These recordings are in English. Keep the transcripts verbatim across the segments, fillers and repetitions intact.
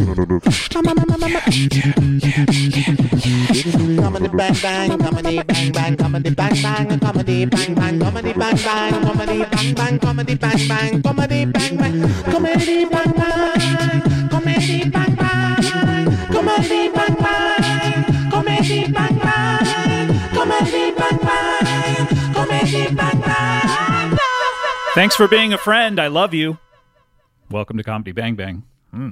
Comedy bang bang, comedy bang bang, comedy bang bang, comedy bang bang, comedy bang bang, comedy bang bang, comedy bang bang, comedy bang bang, comedy bang bang, comedy bang bang, comedy bang bang, comedy bang bang, comedy bang bang, comedy bang bang. Thanks for being a friend. I love you. Welcome to Comedy Bang Bang. Hmm.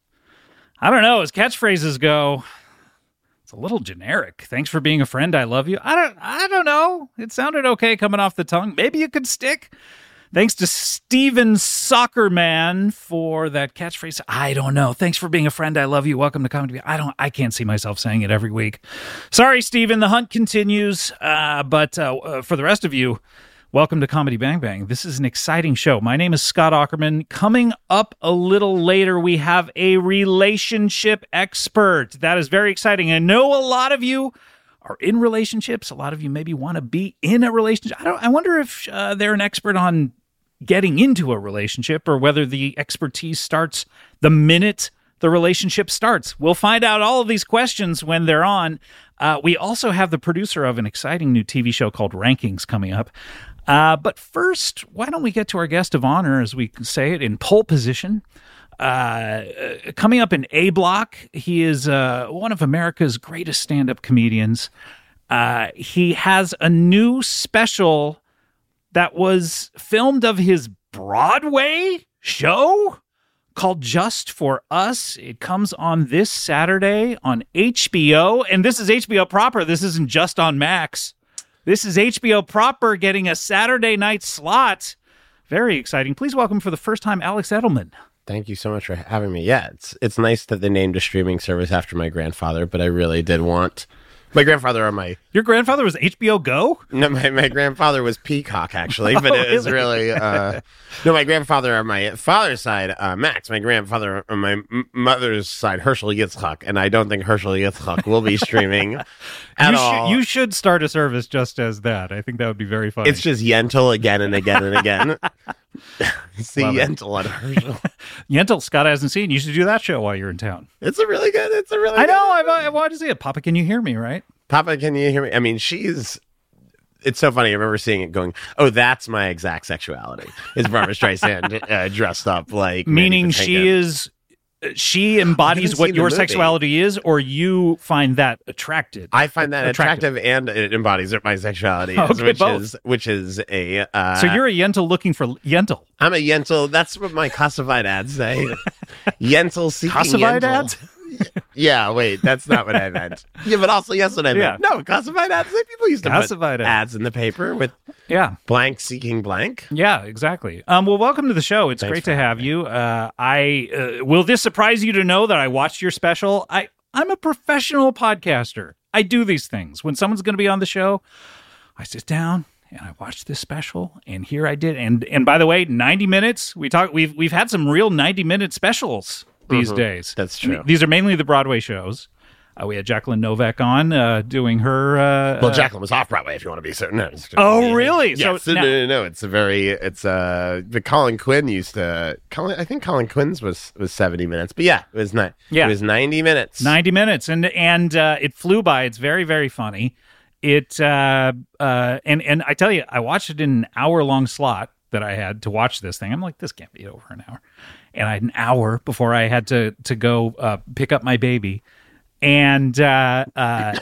I don't know. As catchphrases go, it's a little generic. Thanks for being a friend. I love you. I don't. I don't know. It sounded okay coming off the tongue. Maybe you could stick. Thanks to Steven Soccerman for that catchphrase. I don't know. Thanks for being a friend. I love you. Welcome to Comedy. I don't. I can't see myself saying it every week. Sorry, Steven. The hunt continues. Uh, but uh, uh, for the rest of you, welcome to Comedy Bang Bang. This is an exciting show. My name is Scott Aukerman. Coming up a little later, we have a relationship expert. That is very exciting. I know a lot of you are in relationships. A lot of you maybe want to be in a relationship. I don't. I wonder if uh, they're an expert on getting into a relationship or whether the expertise starts the minute the relationship starts. We'll find out all of these questions when they're on. Uh, we also have the producer of an exciting new T V show called Rankings coming up. Uh, but first, why don't we get to our guest of honor, as we say it, in pole position. Uh, coming up in A Block, he is uh, one of America's greatest stand-up comedians. Uh, he has a new special that was filmed of his Broadway show called Just for Us. It comes on this Saturday on H B O, and this is H B O proper. This isn't just on Max. This is H B O proper getting a Saturday night slot. Very exciting. Please welcome for the first time, Alex Edelman. Thank you so much for having me. Yeah, it's it's nice that they named a streaming service after my grandfather, but I really did want my grandfather on my... Your grandfather was H B O Go? No, my, my grandfather was Peacock, actually, but oh, it was really... Uh, no, my grandfather on my father's side, uh, Max. My grandfather on my m- mother's side, Herschel Yitzchak, and I don't think Herschel Yitzchak will be streaming at you all. Sh- you should start a service just as that. I think that would be very funny. It's just Yentl again and again and again. See Yentl on Herschel. Yentl, Scott hasn't seen. You should do that show while you're in town. It's a really good. It's a really. I good know. I've, I wanted to see it. Papa, can you hear me? Right? Papa, can you hear me? I mean, she's. It's so funny. I remember seeing it going, oh, that's my exact sexuality. Is Barbara Streisand uh, dressed up like? Meaning she is. She embodies what your sexuality is, or you find that attractive? I find that attractive, attractive and it embodies my sexuality, okay, which both. is which is a. Uh, so you're a Yentl looking for Yentl. I'm a Yentl. That's what my classified ads say. Yentl seeking classified Yentl. ads. Yeah, wait, that's not what I meant. Yeah, but also yes, what I meant. Yeah. No, classified ads. Like people used to classified put ads. ads in the paper with yeah blank seeking blank. Yeah, exactly. Um, well, welcome to the show. It's Thanks great to have me. you. Uh, I uh, will this surprise you to know that I watched your special. I I'm a professional podcaster. I do these things. When someone's going to be on the show, I sit down and I watch this special, and here I did. And and by the way, ninety minutes. We talk. We've we've had some real ninety minute specials these mm-hmm. days. That's true. These are mainly the Broadway shows. Uh, we had Jacqueline Novak on uh, doing her. Uh, well, Jacqueline was off Broadway, if you want to be certain. No, oh, really? Yes. So no, now, no, no, no. It's a very. It's uh. The Colin Quinn used to. Colin, I think Colin Quinn's was was seventy minutes, but yeah, it was not. Yeah. It was ninety minutes. Ninety minutes, and and uh, it flew by. It's very very funny. It uh uh and and I tell you, I watched it in an hour long slot that I had to watch this thing. I'm like, this can't be over an hour. And I had an hour before I had to to go uh, pick up my baby, and uh, uh,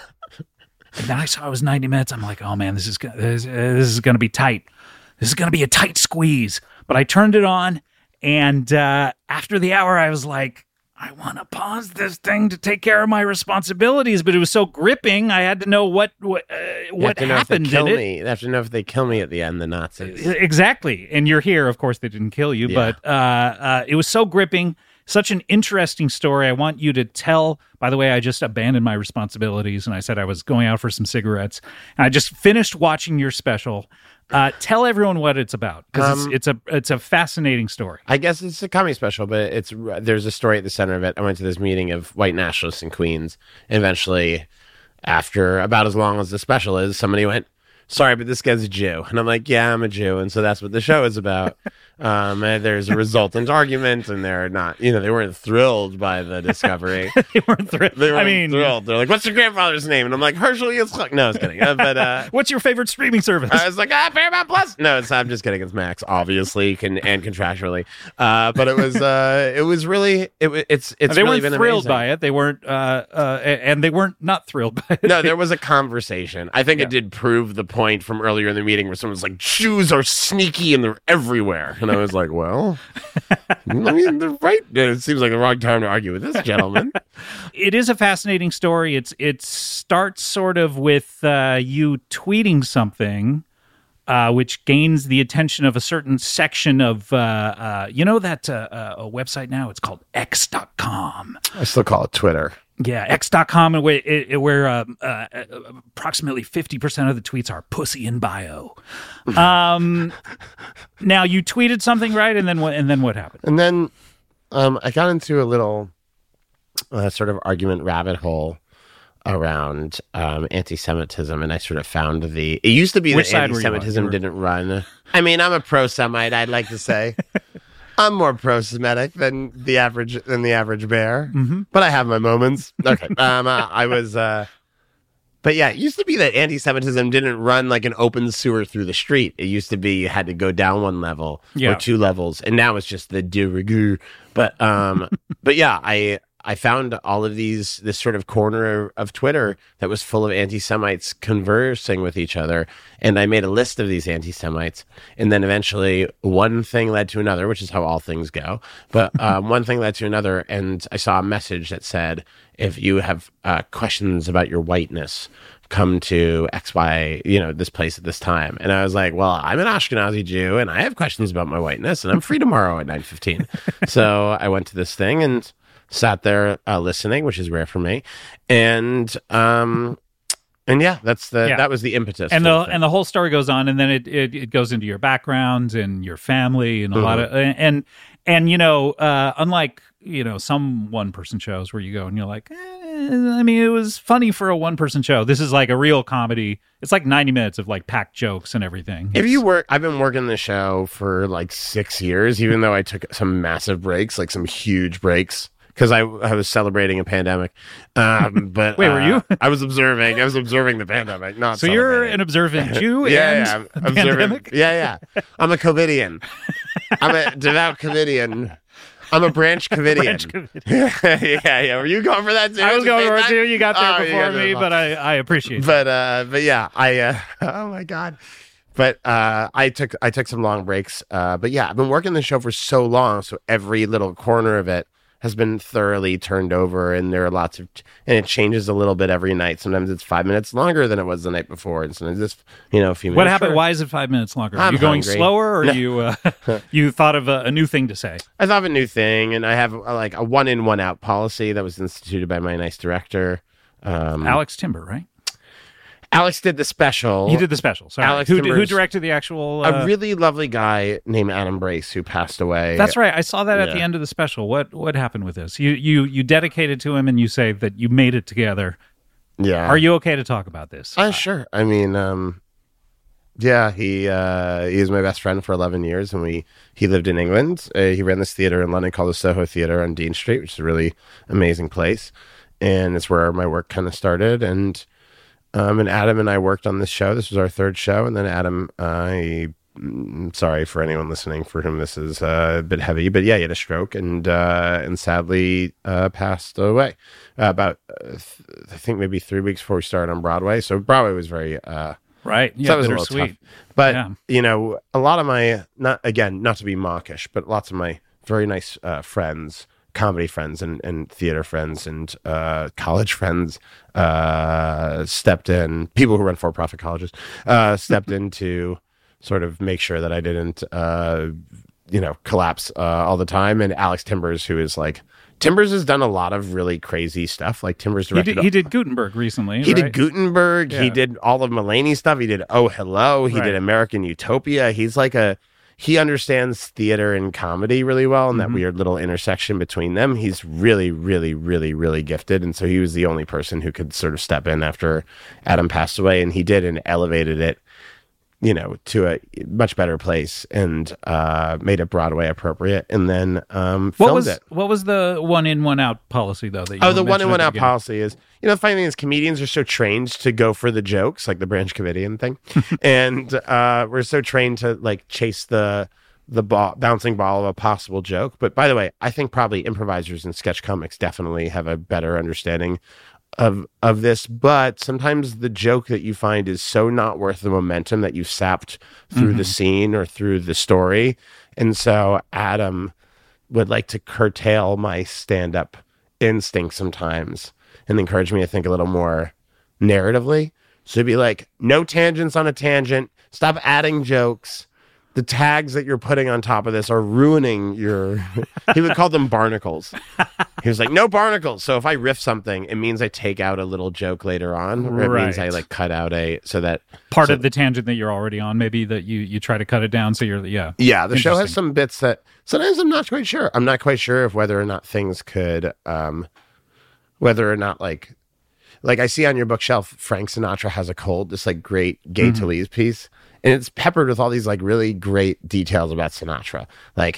and then I saw it was ninety minutes. I'm like, oh man, this is gonna, this, uh, this is going to be tight. This is going to be a tight squeeze. But I turned it on, and uh, after the hour, I was like, I want to pause this thing to take care of my responsibilities, but it was so gripping. I had to know what what uh, what happened. If they kill in me. it. I have to know if they kill me at the end. The Nazis. Exactly, and you're here. Of course, they didn't kill you, Yeah. but uh, uh, it was so gripping. Such an interesting story. I want you to tell. By the way, I just abandoned my responsibilities, and I said I was going out for some cigarettes. And I just finished watching your special. Uh, tell everyone what it's about, because Um, it's, it's a it's a fascinating story. I guess it's a comedy special, but it's there's a story at the center of it. I went to this meeting of white nationalists in Queens. And eventually, after about as long as the special is, somebody went, sorry, but this guy's a Jew. And I'm like, yeah, I'm a Jew. And so that's what the show is about. Um, and there's a resultant argument, and they're not, you know, they weren't thrilled by the discovery. They weren't thrilled. They weren't I mean, thrilled. They're like, what's your grandfather's name? And I'm like, Herschel Yitzchak. No, I was kidding. Uh, but uh, what's your favorite streaming service? I was like, ah, Paramount Plus. No, it's, I'm just kidding. It's Max, obviously, can, and contractually. Uh, but it was, uh, it was really, it, it's, it's they really weren't been thrilled amazing. by it. They weren't, uh, uh, and they weren't not thrilled by it. No, there was a conversation. I think Yeah. it did prove the point from earlier in the meeting where someone was like, Jews are sneaky and they're everywhere. And I was like, well, I mean, they're right. It seems like the wrong time to argue with this gentleman. It is a fascinating story. It's it starts sort of with uh, you tweeting something, uh, which gains the attention of a certain section of uh, uh, you know that uh, uh, a website now. It's called X dot com. I still call it Twitter. Yeah, X dot com, where, it, it, where um, uh, approximately fifty percent of the tweets are pussy in bio. Um, now, you tweeted something, right? And then what, and then what happened? And then um, I got into a little uh, sort of argument rabbit hole around um, anti-Semitism, and I sort of found the... It used to be Which that side were you on? anti-Semitism You were- didn't run. I mean, I'm a pro-Semite, I'd like to say. I'm more pro-Semitic than the average than the average bear, Mm-hmm. but I have my moments. Okay, um, uh, I was, uh, but yeah, it used to be that anti-Semitism didn't run like an open sewer through the street. It used to be you had to go down one level Yeah. or two levels, and now it's just the de rigueur. But um, but yeah, I I found all of these this sort of corner of Twitter that was full of anti-Semites conversing with each other, and I made a list of these anti-Semites, and then eventually one thing led to another, which is how all things go. But um, one thing led to another, and I saw a message that said, "If you have uh, questions about your whiteness, come to X Y, you know, this place at this time." And I was like, well, I'm an Ashkenazi Jew, and I have questions about my whiteness, and I'm free tomorrow at nine fifteen. So I went to this thing and sat there uh, listening, which is rare for me, and um, and yeah, that's the Yeah. that was the impetus. And for the thing. and the whole story goes on, and then it, it, it goes into your background and your family and a lot of Mm-hmm. and and you know, uh, unlike you know some one person shows where you go and you're like, eh, I mean, it was funny for a one person show. This is like a real comedy. It's like ninety minutes of like packed jokes and everything. If you work, I've been working the show for like six years, even though I took some massive breaks, like some huge breaks, because I, I was celebrating a pandemic. Um, but Wait, were uh, you? I was observing. I was observing the pandemic. Not So you're celebrating. an observant Jew yeah, and yeah, I'm a observing. pandemic? Yeah, yeah. I'm a Covidian. I'm a devout Covidian. I'm a branch Covidian. Branch yeah, yeah. Were you going for that too? I was at the going same for it time? too. You got there Oh, you before got there me, before. but I, I appreciate it. But uh, but yeah, I uh, oh my god. But uh, I took I took some long breaks. Uh, but yeah, I've been working the show for so long, so every little corner of it has been thoroughly turned over, and there are lots of, and it changes a little bit every night. Sometimes it's five minutes longer than it was the night before, and sometimes it's you know a few minutes. What happened? shorter. Why is it five minutes longer? Are I'm you going hungry. slower, or No. you uh, you thought of a, a new thing to say? I thought of a new thing, and I have uh, like a one in one out policy that was instituted by my nice director. Um, Alex Timber, right? Alex did the special. He did the special. Sorry. Alex who, who Timbers- directed the actual? Uh, a really lovely guy named Adam Brace who passed away. That's right. I saw that at the Yeah. end of the special. What what happened with this? You you you dedicated to him, and you say that you made it together. Yeah. Are you okay to talk about this? Uh, sure. I mean, um, yeah, he uh, he was my best friend for eleven years, and we he lived in England. Uh, he ran this theater in London called the Soho Theater on Dean Street, which is a really amazing place, and it's where my work kind of started. And um, and Adam and I worked on this show. This was our third show, and then Adam, uh, he, mm, sorry for anyone listening for whom this is uh, a bit heavy, but yeah, he had a stroke and uh, and sadly uh, passed away uh, about uh, th- I think maybe three weeks before we started on Broadway. So Broadway was very. Uh, Right. So Yeah, that was a little bittersweet. tough. But, Yeah. you know, a lot of my, not again, not to be mawkish, but lots of my very nice uh, friends, comedy friends and, and theater friends and uh, college friends uh, stepped in, people who run for-profit colleges, uh, stepped in to sort of make sure that I didn't, uh, you know, collapse uh, all the time. And Alex Timbers, who is like, Timbers has done a lot of really crazy stuff. Like Timbers He directed did, he did Gutenberg recently. he right? did Gutenberg. Yeah. He did all of Mulaney stuff. He did Oh Hello. He Right. did American Utopia. He's like a he understands theater and comedy really well, and Mm-hmm. that weird little intersection between them. He's really, really, really, really gifted, and so he was the only person who could sort of step in after Adam passed away, and he did, and elevated it, you know, to a much better place, and uh, made it Broadway appropriate, and then um, filmed What was it. what was the one in one out policy though? That you Oh, the one mentioned in at one the out beginning? policy is, you know, the funny thing is comedians are so trained to go for the jokes, like the Branch Covidian thing, and uh, we're so trained to like chase the the ball, bouncing ball of a possible joke. But by the way, I think probably improvisers and sketch comics definitely have a better understanding of of this. But sometimes the joke that you find is so not worth the momentum that you've sapped through Mm-hmm. the scene or through the story, and so Adam would like to curtail my stand-up instinct sometimes and encourage me to think a little more narratively. So it'd be like, no tangents on a tangent, stop adding jokes. The tags that you're putting on top of this are ruining your he would call them barnacles. He was like, no barnacles. So if I riff something, it means I take out a little joke later on, or it means I Right. like cut out a so that Part so- of the tangent that you're already on, maybe that you you try to cut it down. So you're yeah. Yeah, the show has Interesting. some bits that sometimes I'm not quite sure. I'm not quite sure if whether or not things could, um, whether or not like, like I see on your bookshelf, Frank Sinatra Has a Cold, this like great Gay Mm-hmm. Talese piece, and it's peppered with all these like really great details about Sinatra, like.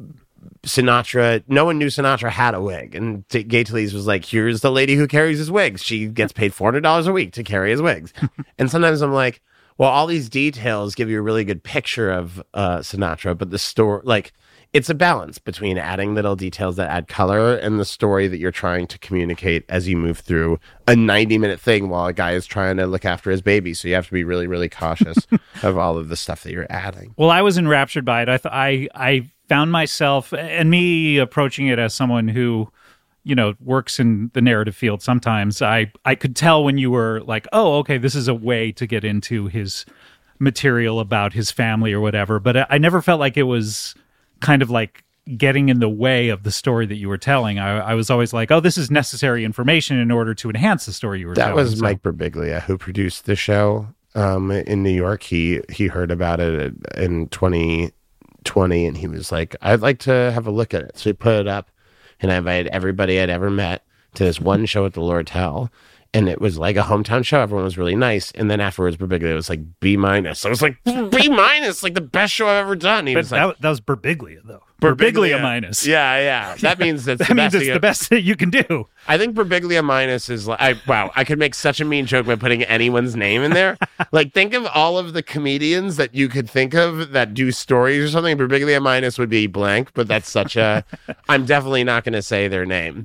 Sinatra, no one knew Sinatra had a wig, and T- Gay Talese was like, here's the lady who carries his wigs. She gets paid four hundred dollars a week to carry his wigs. And sometimes I'm like, well, all these details give you a really good picture of uh, Sinatra, but the story, like, it's a balance between adding little details that add color and the story that you're trying to communicate as you move through a ninety minute thing while a guy is trying to look after his baby. So you have to be really, really cautious of all of the stuff that you're adding. Well, I was enraptured by it. I th- I I found myself and me approaching it as someone who, you know, works in the narrative field. Sometimes I I could tell when you were like, oh, okay, this is a way to get into his material about his family or whatever. But I, I never felt like it was kind of like getting in the way of the story that you were telling. I, I was always like, oh, this is necessary information in order to enhance the story you were That telling. was So- Mike Birbiglia who produced the show um, in New York. He he heard about it in twenty twenty, and he was like, I'd like to have a look at it. So he put it up, and I invited everybody I'd ever met to this one show at the Lortel. And it was like a hometown show. Everyone was really nice. And then afterwards, Birbiglia was like, B minus. I was like, B minus, like the best show I've ever done. He But was like, that, that was Birbiglia, though. Birbiglia minus. Yeah, yeah. That means that's That the means best it's you- the best that you can do. I think Birbiglia minus is like, I, wow, I could make such a mean joke by putting anyone's name in there. Like, think of all of the comedians that you could think of that do stories or something. Birbiglia minus would be blank, but that's such a, I'm definitely not going to say their name.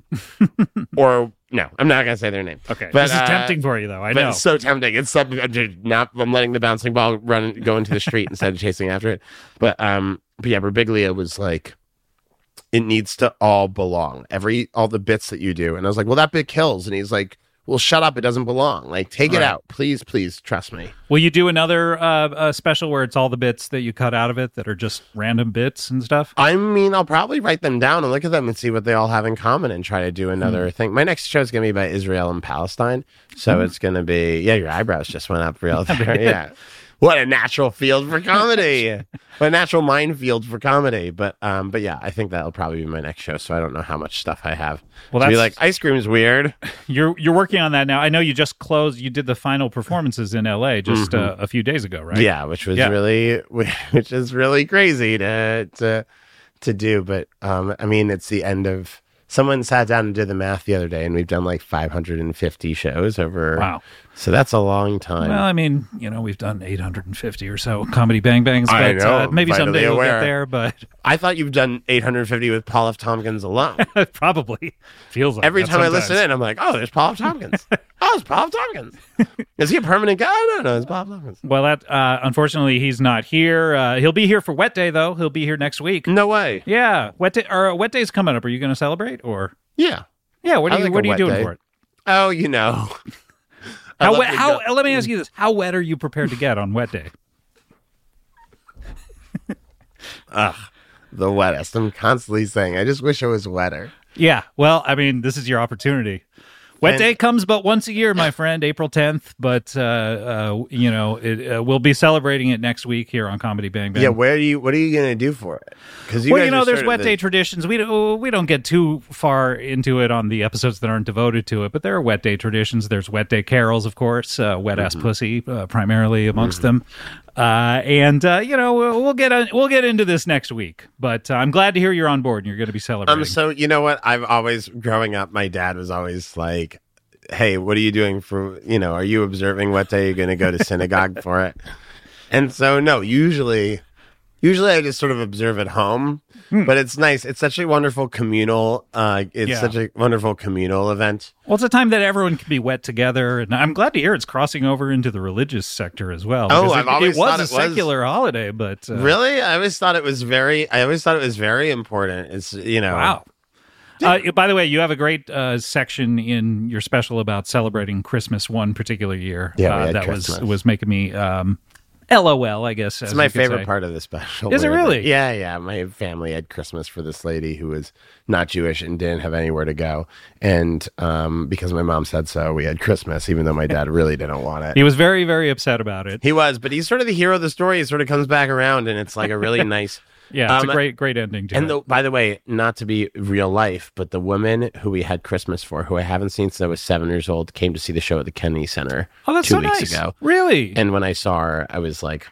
Or, no, I'm not going to say their name. Okay, But, this is uh, tempting for you, though. I But know. it's so tempting. It's sub- I'm just not. I'm letting the bouncing ball run, go into the street instead of chasing after it. But um, but yeah, Birbiglia was like, it needs to all belong. Every all the bits that you do, and I was like, well, that bit kills, and he's like, well, shut up, it doesn't belong. Like, take it Right. out, please, please, trust me. Will you do another uh, uh, special where it's all the bits that you cut out of it that are just random bits and stuff? I mean, I'll probably write them down and look at them and see what they all have in common and try to do another thing. My next show is going to be about Israel and Palestine. So it's going to be, yeah, your eyebrows just went up real there. Yeah. What a natural field for comedy. What a natural minefield for comedy. But um, but yeah, I think that'll probably be my next show. So I don't know how much stuff I have. Well, To be that's- like, ice cream is weird. You're you're working on that now. I know you just closed. You did the final performances in L A just uh, a few days ago, right? Yeah, which was Yeah. really, which is really crazy to to to do. But um, I mean, it's the end of. Someone sat down and did the math the other day, and we've done like five hundred fifty shows over. Wow. So that's a long time. Well, I mean, you know, we've done eight hundred fifty or so comedy bang bangs, but I know, uh, maybe vitally someday we'll aware. get there. But I thought you've done eight hundred fifty with Paul F. Tompkins alone. probably feels like Every that time I sometimes. listen in, I'm like, oh, there's Paul F. Tompkins. oh, it's Paul F. Tompkins. Is he a permanent guy? No, no, it's Paul F. Tompkins. Well, that uh, unfortunately he's not here. Uh, he'll be here for Wet Day, though. He'll be here next week. No way. Yeah, Wet Day. Or Wet Day's coming up. Are you going to celebrate or? Yeah. Yeah, what I are you like what a are you wet doing day. for it? Oh, you know. I How love wet, to how go- let me ask you this: how wet are you prepared to get on Wet Day? the wettest. I'm constantly saying, I just wish it was wetter. Yeah, well, I mean, this is your opportunity. Wet And- Day comes but once a year, my friend, April tenth. But uh, uh, you know, it, uh, we'll be celebrating it next week here on Comedy Bang Bang. Yeah, where do you? What are you going to do for it? Because Well, you know, there's Wet Day traditions. We don't, we don't get too far into it on the episodes that aren't devoted to it, but there are Wet Day traditions. There's Wet Day carols, of course, uh, Wet Ass Pussy, uh, primarily amongst them. Uh, and uh, you know, we'll we'll get uh, we'll get into this next week. But uh, I'm glad to hear you're on board and you're going to be celebrating. Um, so you know what? I've always growing up, my dad was always like, "Hey, what are you doing for? You know, are you observing Wet Day? Are you going to go to synagogue for it?" And so, no, usually, usually I just sort of observe at home. Hmm. But it's nice. It's such a wonderful communal. Uh, it's Yeah. such a wonderful communal event. Well, it's a time that everyone can be wet together, and I'm glad to hear it's crossing over into the religious sector as well. Oh, because I've it, always it was thought a it was- secular holiday, but uh, Really, I always thought it was very. I always thought it was very important. It's you know. wow. Uh, by the way, you have a great uh, section in your special about celebrating Christmas one particular year. Yeah, we uh, had that Christmas. was was making me um, LOL, I guess. It's my favorite part of the special. Is it weirdly. really? Yeah, yeah. My family had Christmas for this lady who was not Jewish and didn't have anywhere to go, and um, because my mom said so, we had Christmas, even though my dad really didn't want it. He was very, very upset about it. He was, but he's sort of the hero of the story. He sort of comes back around, and it's like a really nice. Yeah, it's Um, a great, great ending to And it. the, by the way, not to be real life, but the woman who we had Christmas for, who I haven't seen since I was seven years old, came to see the show at the Kennedy Center oh, that's two so weeks nice. ago. Really? And when I saw her, I was like,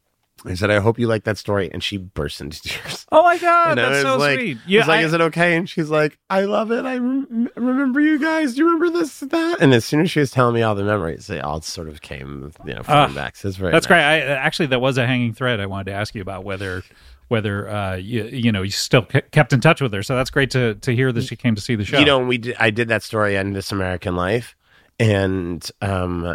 I said, I hope you like that story. And she burst into tears. oh my God, And I that's was so like, sweet. I was like, I- is it okay? And she's like, I love it. I rem- remember you guys. Do you remember this, that? And as soon as she was telling me all the memories, they all sort of came, you know, flowing Ah, back. So it's very That's nice. great. I actually that was a hanging thread. I wanted to ask you about whether whether uh, you you know you still ke- kept in touch with her. So that's great to to hear that she came to see the show. You know, we did, I did that story on This American Life, and um,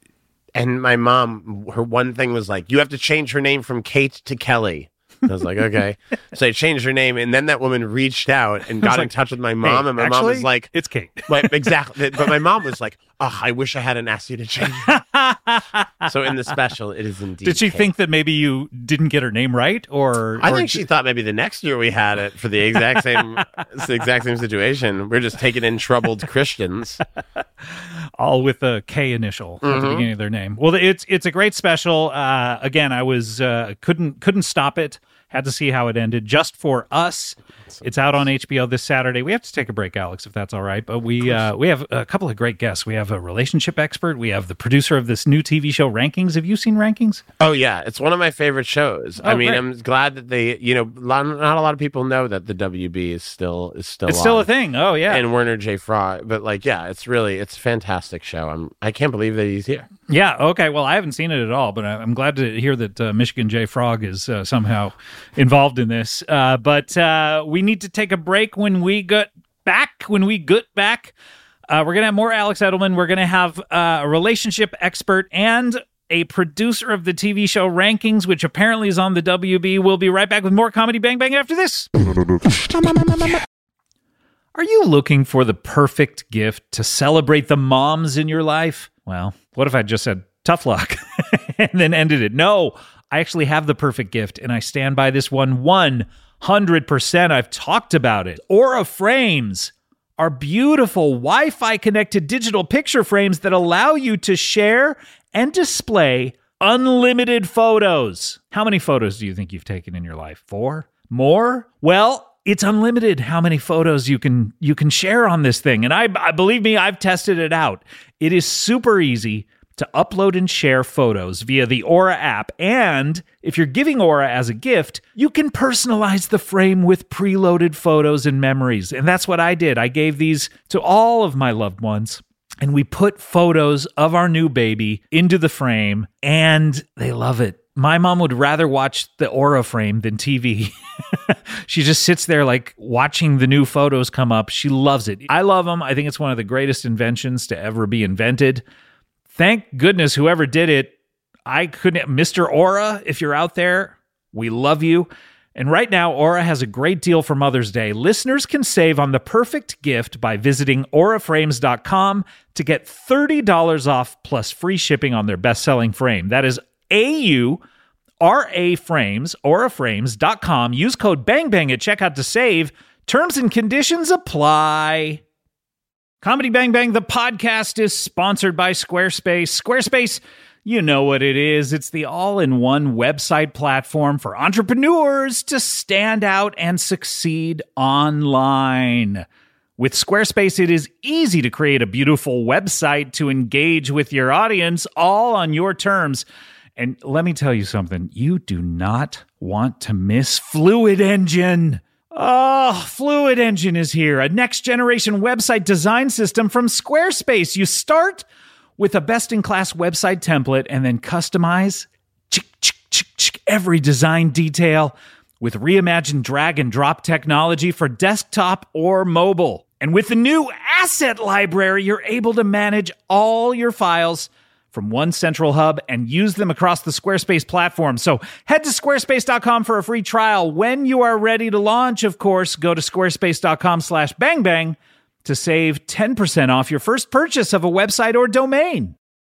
and my mom, her one thing was like, you have to change her name from Kate to Kelly. I was like, okay. So I changed her name, and then that woman reached out and got in like, touch with my mom, Hey, and my actually, mom was like, "It's Kate." Like, exactly. But my mom was like, oh, I wish I hadn't asked you to change it. So in the special, it is indeed Did she Kate. think that maybe you didn't get her name right, or I or think she thought maybe the next year we had it for the exact same, it's the exact same situation. We're just taking in troubled Christians. all with a K initial at the Mm-hmm. beginning of their name? Well, it's it's a great special. Uh, again, I was uh, couldn't couldn't stop it. Had to see how it ended. Just for Us. It's out on H B O this Saturday. We have to take a break, Alex, if that's all right. But we uh, we have a couple of great guests. We have a relationship expert. We have the producer of this new T V show, Rankings. Have you seen Rankings? Oh yeah, it's one of my favorite shows. I Oh, mean, great. I'm glad that they, you know, lot, not a lot of people know that the W B is still is still It's still on. a thing. Oh yeah. And Werner J. Frog, but like, yeah, it's really it's a fantastic show. I'm I can't believe that he's here. Yeah. Okay. Well, I haven't seen it at all, but I- I'm glad to hear that uh, Michigan J. Frog is uh, somehow involved in this. Uh, but uh, we need to take a break. When we get back, when we get back, uh, we're gonna have more Alex Edelman. We're gonna have uh, a relationship expert and a producer of the T V show Rankings, which apparently is on the W B. We'll be right back with more Comedy Bang Bang after this. Are you looking for the perfect gift to celebrate the moms in your life? Well, what if I just said tough luck and then ended it? No, I actually have the perfect gift, and I stand by this one one hundred percent. I've talked about it. Aura Frames are beautiful Wi-Fi connected digital picture frames that allow you to share and display unlimited photos. How many photos do you think you've taken in your life? Four? More? Well, it's unlimited how many photos you can you can share on this thing. And I, I believe me, I've tested it out. It is super easy to upload and share photos via the Aura app. And if you're giving Aura as a gift, you can personalize the frame with preloaded photos and memories. And that's what I did. I gave these to all of my loved ones. And we put photos of our new baby into the frame, and they love it. My mom would rather watch the Aura frame than T V. She just sits there like watching the new photos come up. She loves it. I love them. I think it's one of the greatest inventions to ever be invented. Thank goodness whoever did it. I couldn't, Mister Aura, if you're out there, we love you. And right now, Aura has a great deal for Mother's Day. Listeners can save on the perfect gift by visiting aura frames dot com to get thirty dollars off plus free shipping on their best-selling frame. That is A U R A Frames, aura frames dot com. Use code BANGBANG at checkout to save. Terms and conditions apply. Comedy Bang Bang, the podcast, is sponsored by Squarespace. Squarespace, you know what it is. It's the all-in-one website platform for entrepreneurs to stand out and succeed online. With Squarespace, it is easy to create a beautiful website to engage with your audience, all on your terms. And let me tell you something, you do not want to miss Fluid Engine. Oh, Fluid Engine is here, a next-generation website design system from Squarespace. You start with a best-in-class website template and then customize chick, chick, chick, chick, every design detail with reimagined drag-and-drop technology for desktop or mobile. And with the new Asset Library, you're able to manage all your files from one central hub and use them across the Squarespace platform. So head to squarespace dot com for a free trial. When you are ready to launch, of course, go to squarespace dot com slash bang bang to save ten percent off your first purchase of a website or domain.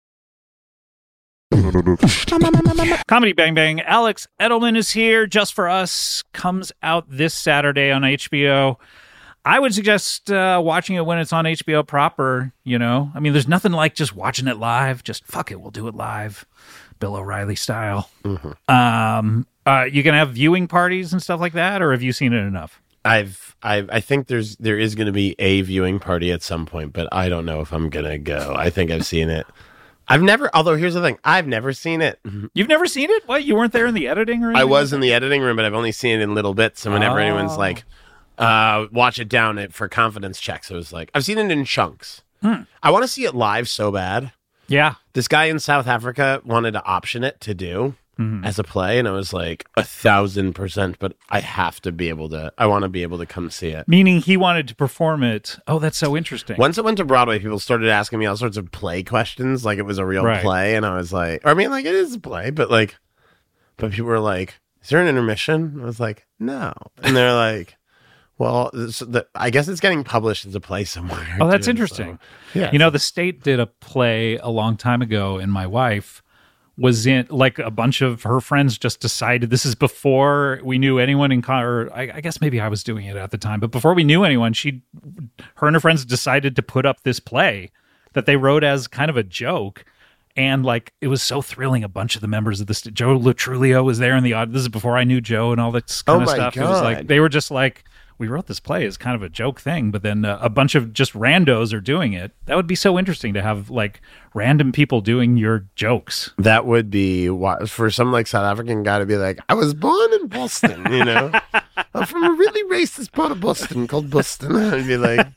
Comedy Bang Bang. Alex Edelman is here. Just for Us comes out this Saturday on H B O. I would suggest uh, watching it when it's on H B O proper, you know? I mean, there's nothing like just watching it live. Just, fuck it, we'll do it live. Bill O'Reilly style. Mm-hmm. Um, uh, you going to have viewing parties and stuff like that, or have you seen it enough? I've, I've, I think there's, there is going to be a viewing party at some point, but I don't know if I'm going to go. I think I've seen it. I've never, although here's the thing, I've never seen it. You've never seen it? What, you weren't there in the editing room? I was in the editing room, but I've only seen it in little bits. So whenever Oh. anyone's like, uh, watch it down it for confidence checks, it was like, I've seen it in chunks. Hmm. I want to see it live so bad. Yeah. This guy in South Africa wanted to option it to do Mhm. as a play, and I was like, a thousand percent, but I have to be able to, I want to be able to come see it. Meaning he wanted to perform it. Oh, that's so interesting. Once it went to Broadway, people started asking me all sorts of play questions, like it was a real Right. play, and I was like, or I mean, like, it is a play, but like, but people were like, is there an intermission? I was like, no. And they're like, well, this, the, I guess it's getting published as a play somewhere. Oh, that's too, interesting. so, yeah. You know, the state did a play a long time ago, and my wife was in, like, a bunch of her friends just decided, this is before we knew anyone in, con- or I, I guess maybe I was doing it at the time, but before we knew anyone, she, her and her friends decided to put up this play that they wrote as kind of a joke. And like, it was so thrilling. A bunch of the members of the st- Joe Latrulio was there in the audience. This is before I knew Joe and all that kind Oh of my stuff. It was like, God. they were just like, we wrote this play as kind of a joke thing, but then uh, a bunch of just randos are doing it. That would be so interesting to have like random people doing your jokes. That would be why, for some like South African guy to be like, I was born in Boston, you know, I'm from a really racist part of Boston called Boston. I'd be like,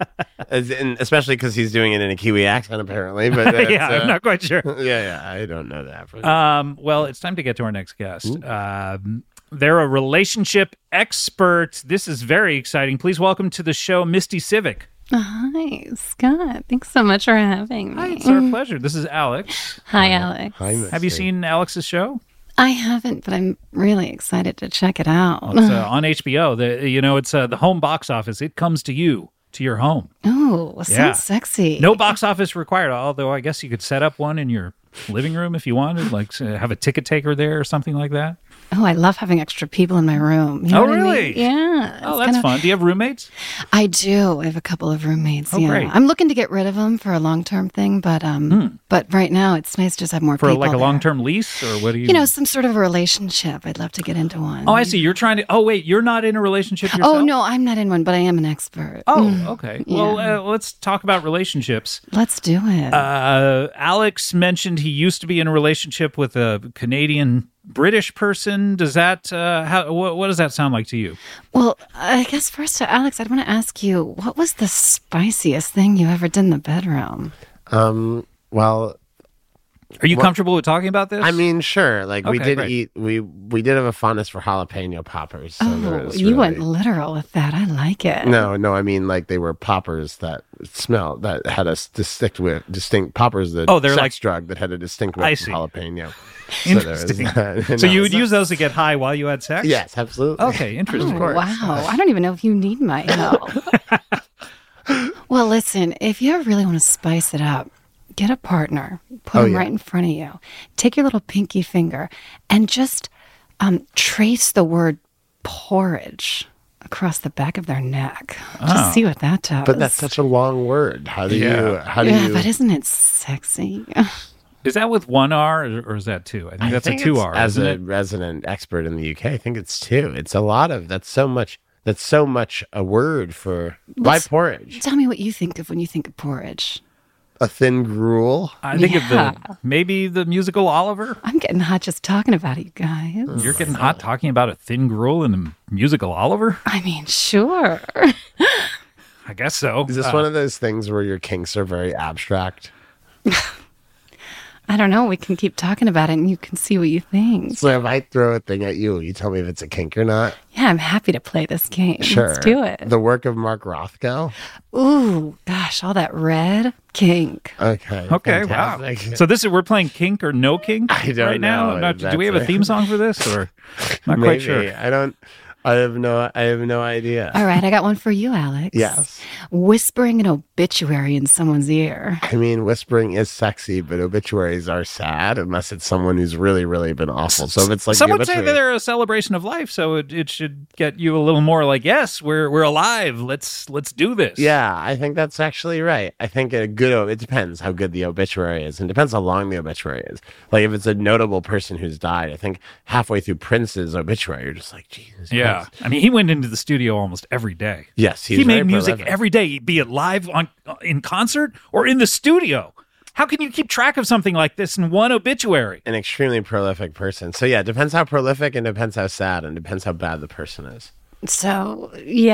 as in, especially because he's doing it in a Kiwi accent apparently. But that's, yeah, I'm uh, not quite sure. yeah, yeah, I don't know that. But, Um, well, it's time to get to our next guest. Um, they're a relationship expert. This is very exciting. Please welcome to the show, Misty Civic. Hi, Scott. Thanks so much for having me. Hi, it's our pleasure. This is Alex. Hi, Alex. Hi, Misty. Have you seen Alex's show? I haven't, but I'm really excited to check it out. Well, it's uh, on H B O. The you know it's uh, the home box office. It comes to you, to your home. Oh, sounds Yeah. sexy. No box office required. Although I guess you could set up one in your living room if you wanted, like uh, have a ticket taker there or something like that. Oh, I love having extra people in my room. You know Oh, what I mean? really? Yeah. Oh, it's that's kinda- fun. Do you have roommates? I do. I have a couple of roommates. Oh, yeah. great. I'm looking to get rid of them for a long term thing, but um, but right now it's nice to just have more For people like a there. long term lease, or what do you? You know, some sort of a relationship. I'd love to get into one. Oh, I see. You're trying to. Oh, wait. You're not in a relationship yourself. Oh no, I'm not in one, but I am an expert. Oh, Mm, okay. Well, yeah. uh, let's talk about relationships. Let's do it. Uh, Alex mentioned he used to be in a relationship with a Canadian British person. Does that uh, how what, what does that sound like to you? Well, I guess first, Alex, I'd want to ask you, what was the spiciest thing you ever did in the bedroom? Um, well, Are you What- comfortable with talking about this? I mean, sure. Like we Okay, did great. eat, we we did have a fondness for jalapeno poppers. So there Oh, was you really- went literal with that. I like it. No, no. I mean, like they were poppers that smell that had a s- distinct with distinct poppers. The Oh, they're sex like- drug that had a distinct I whiff see. of jalapeno. So there was Interesting. that. So No, you would so- use those to get high while you had sex? Yes, absolutely. Okay, interesting. Oh, wow. I don't even know if you need my help. Well, listen, if you ever really want to spice it up, get a partner, put Oh, them yeah. right in front of you, take your little pinky finger, and just um, trace the word porridge across the back of their neck. Oh. Just see what that does. But that's such a long word. How do Yeah. you? How do yeah, you? but isn't it sexy? Is that with one R or, or is that two? I think I that's think a two it's- R. As isn't a it? resident expert in the U K, I think it's two. It's a lot of. That's so much. That's so much a word for. Why Let's- porridge? Tell me what you think of when you think of porridge. A thin gruel. I think Yeah. of the maybe the musical Oliver. I'm getting hot just talking about it, you guys. You're getting hot talking about a thin gruel in the musical Oliver. I mean, sure. I guess so. Is this Uh, one of those things where your kinks are very abstract? I don't know. We can keep talking about it and you can see what you think. So if I throw a thing at you, will you tell me if it's a kink or not? Yeah, I'm happy to play this game. Sure. Let's do it. The work of Mark Rothko. Ooh, gosh, all that red kink. Okay. Okay, wow. fantastic. So this is we're playing kink or no kink I don't right now. know I'm not- if do we have a that's theme song for this or not Maybe. quite sure? I don't. I have no. I have no idea. All right, I got one for you, Alex. Yes. Whispering an obituary in someone's ear. I mean, whispering is sexy, but obituaries are sad unless it's someone who's really, really been awful. So if it's like Some the would say that obituary- they're a celebration of life, so it, it should get you a little more like, yes, we're we're alive. Let's let's do this. Yeah, I think that's actually right. I think a good. o- It depends how good the obituary is, and it depends how long the obituary is. Like if it's a notable person who's died, I think halfway through Prince's obituary, you're just like, Jesus. Yeah. Christ. I mean, he went into the studio almost every day. Yes, he's he made very music prolific. every day, be it live on in concert or in the studio. How can you keep track of something like this in one obituary? An extremely prolific person. So yeah, it depends how prolific and depends how sad and depends how bad the person is. So,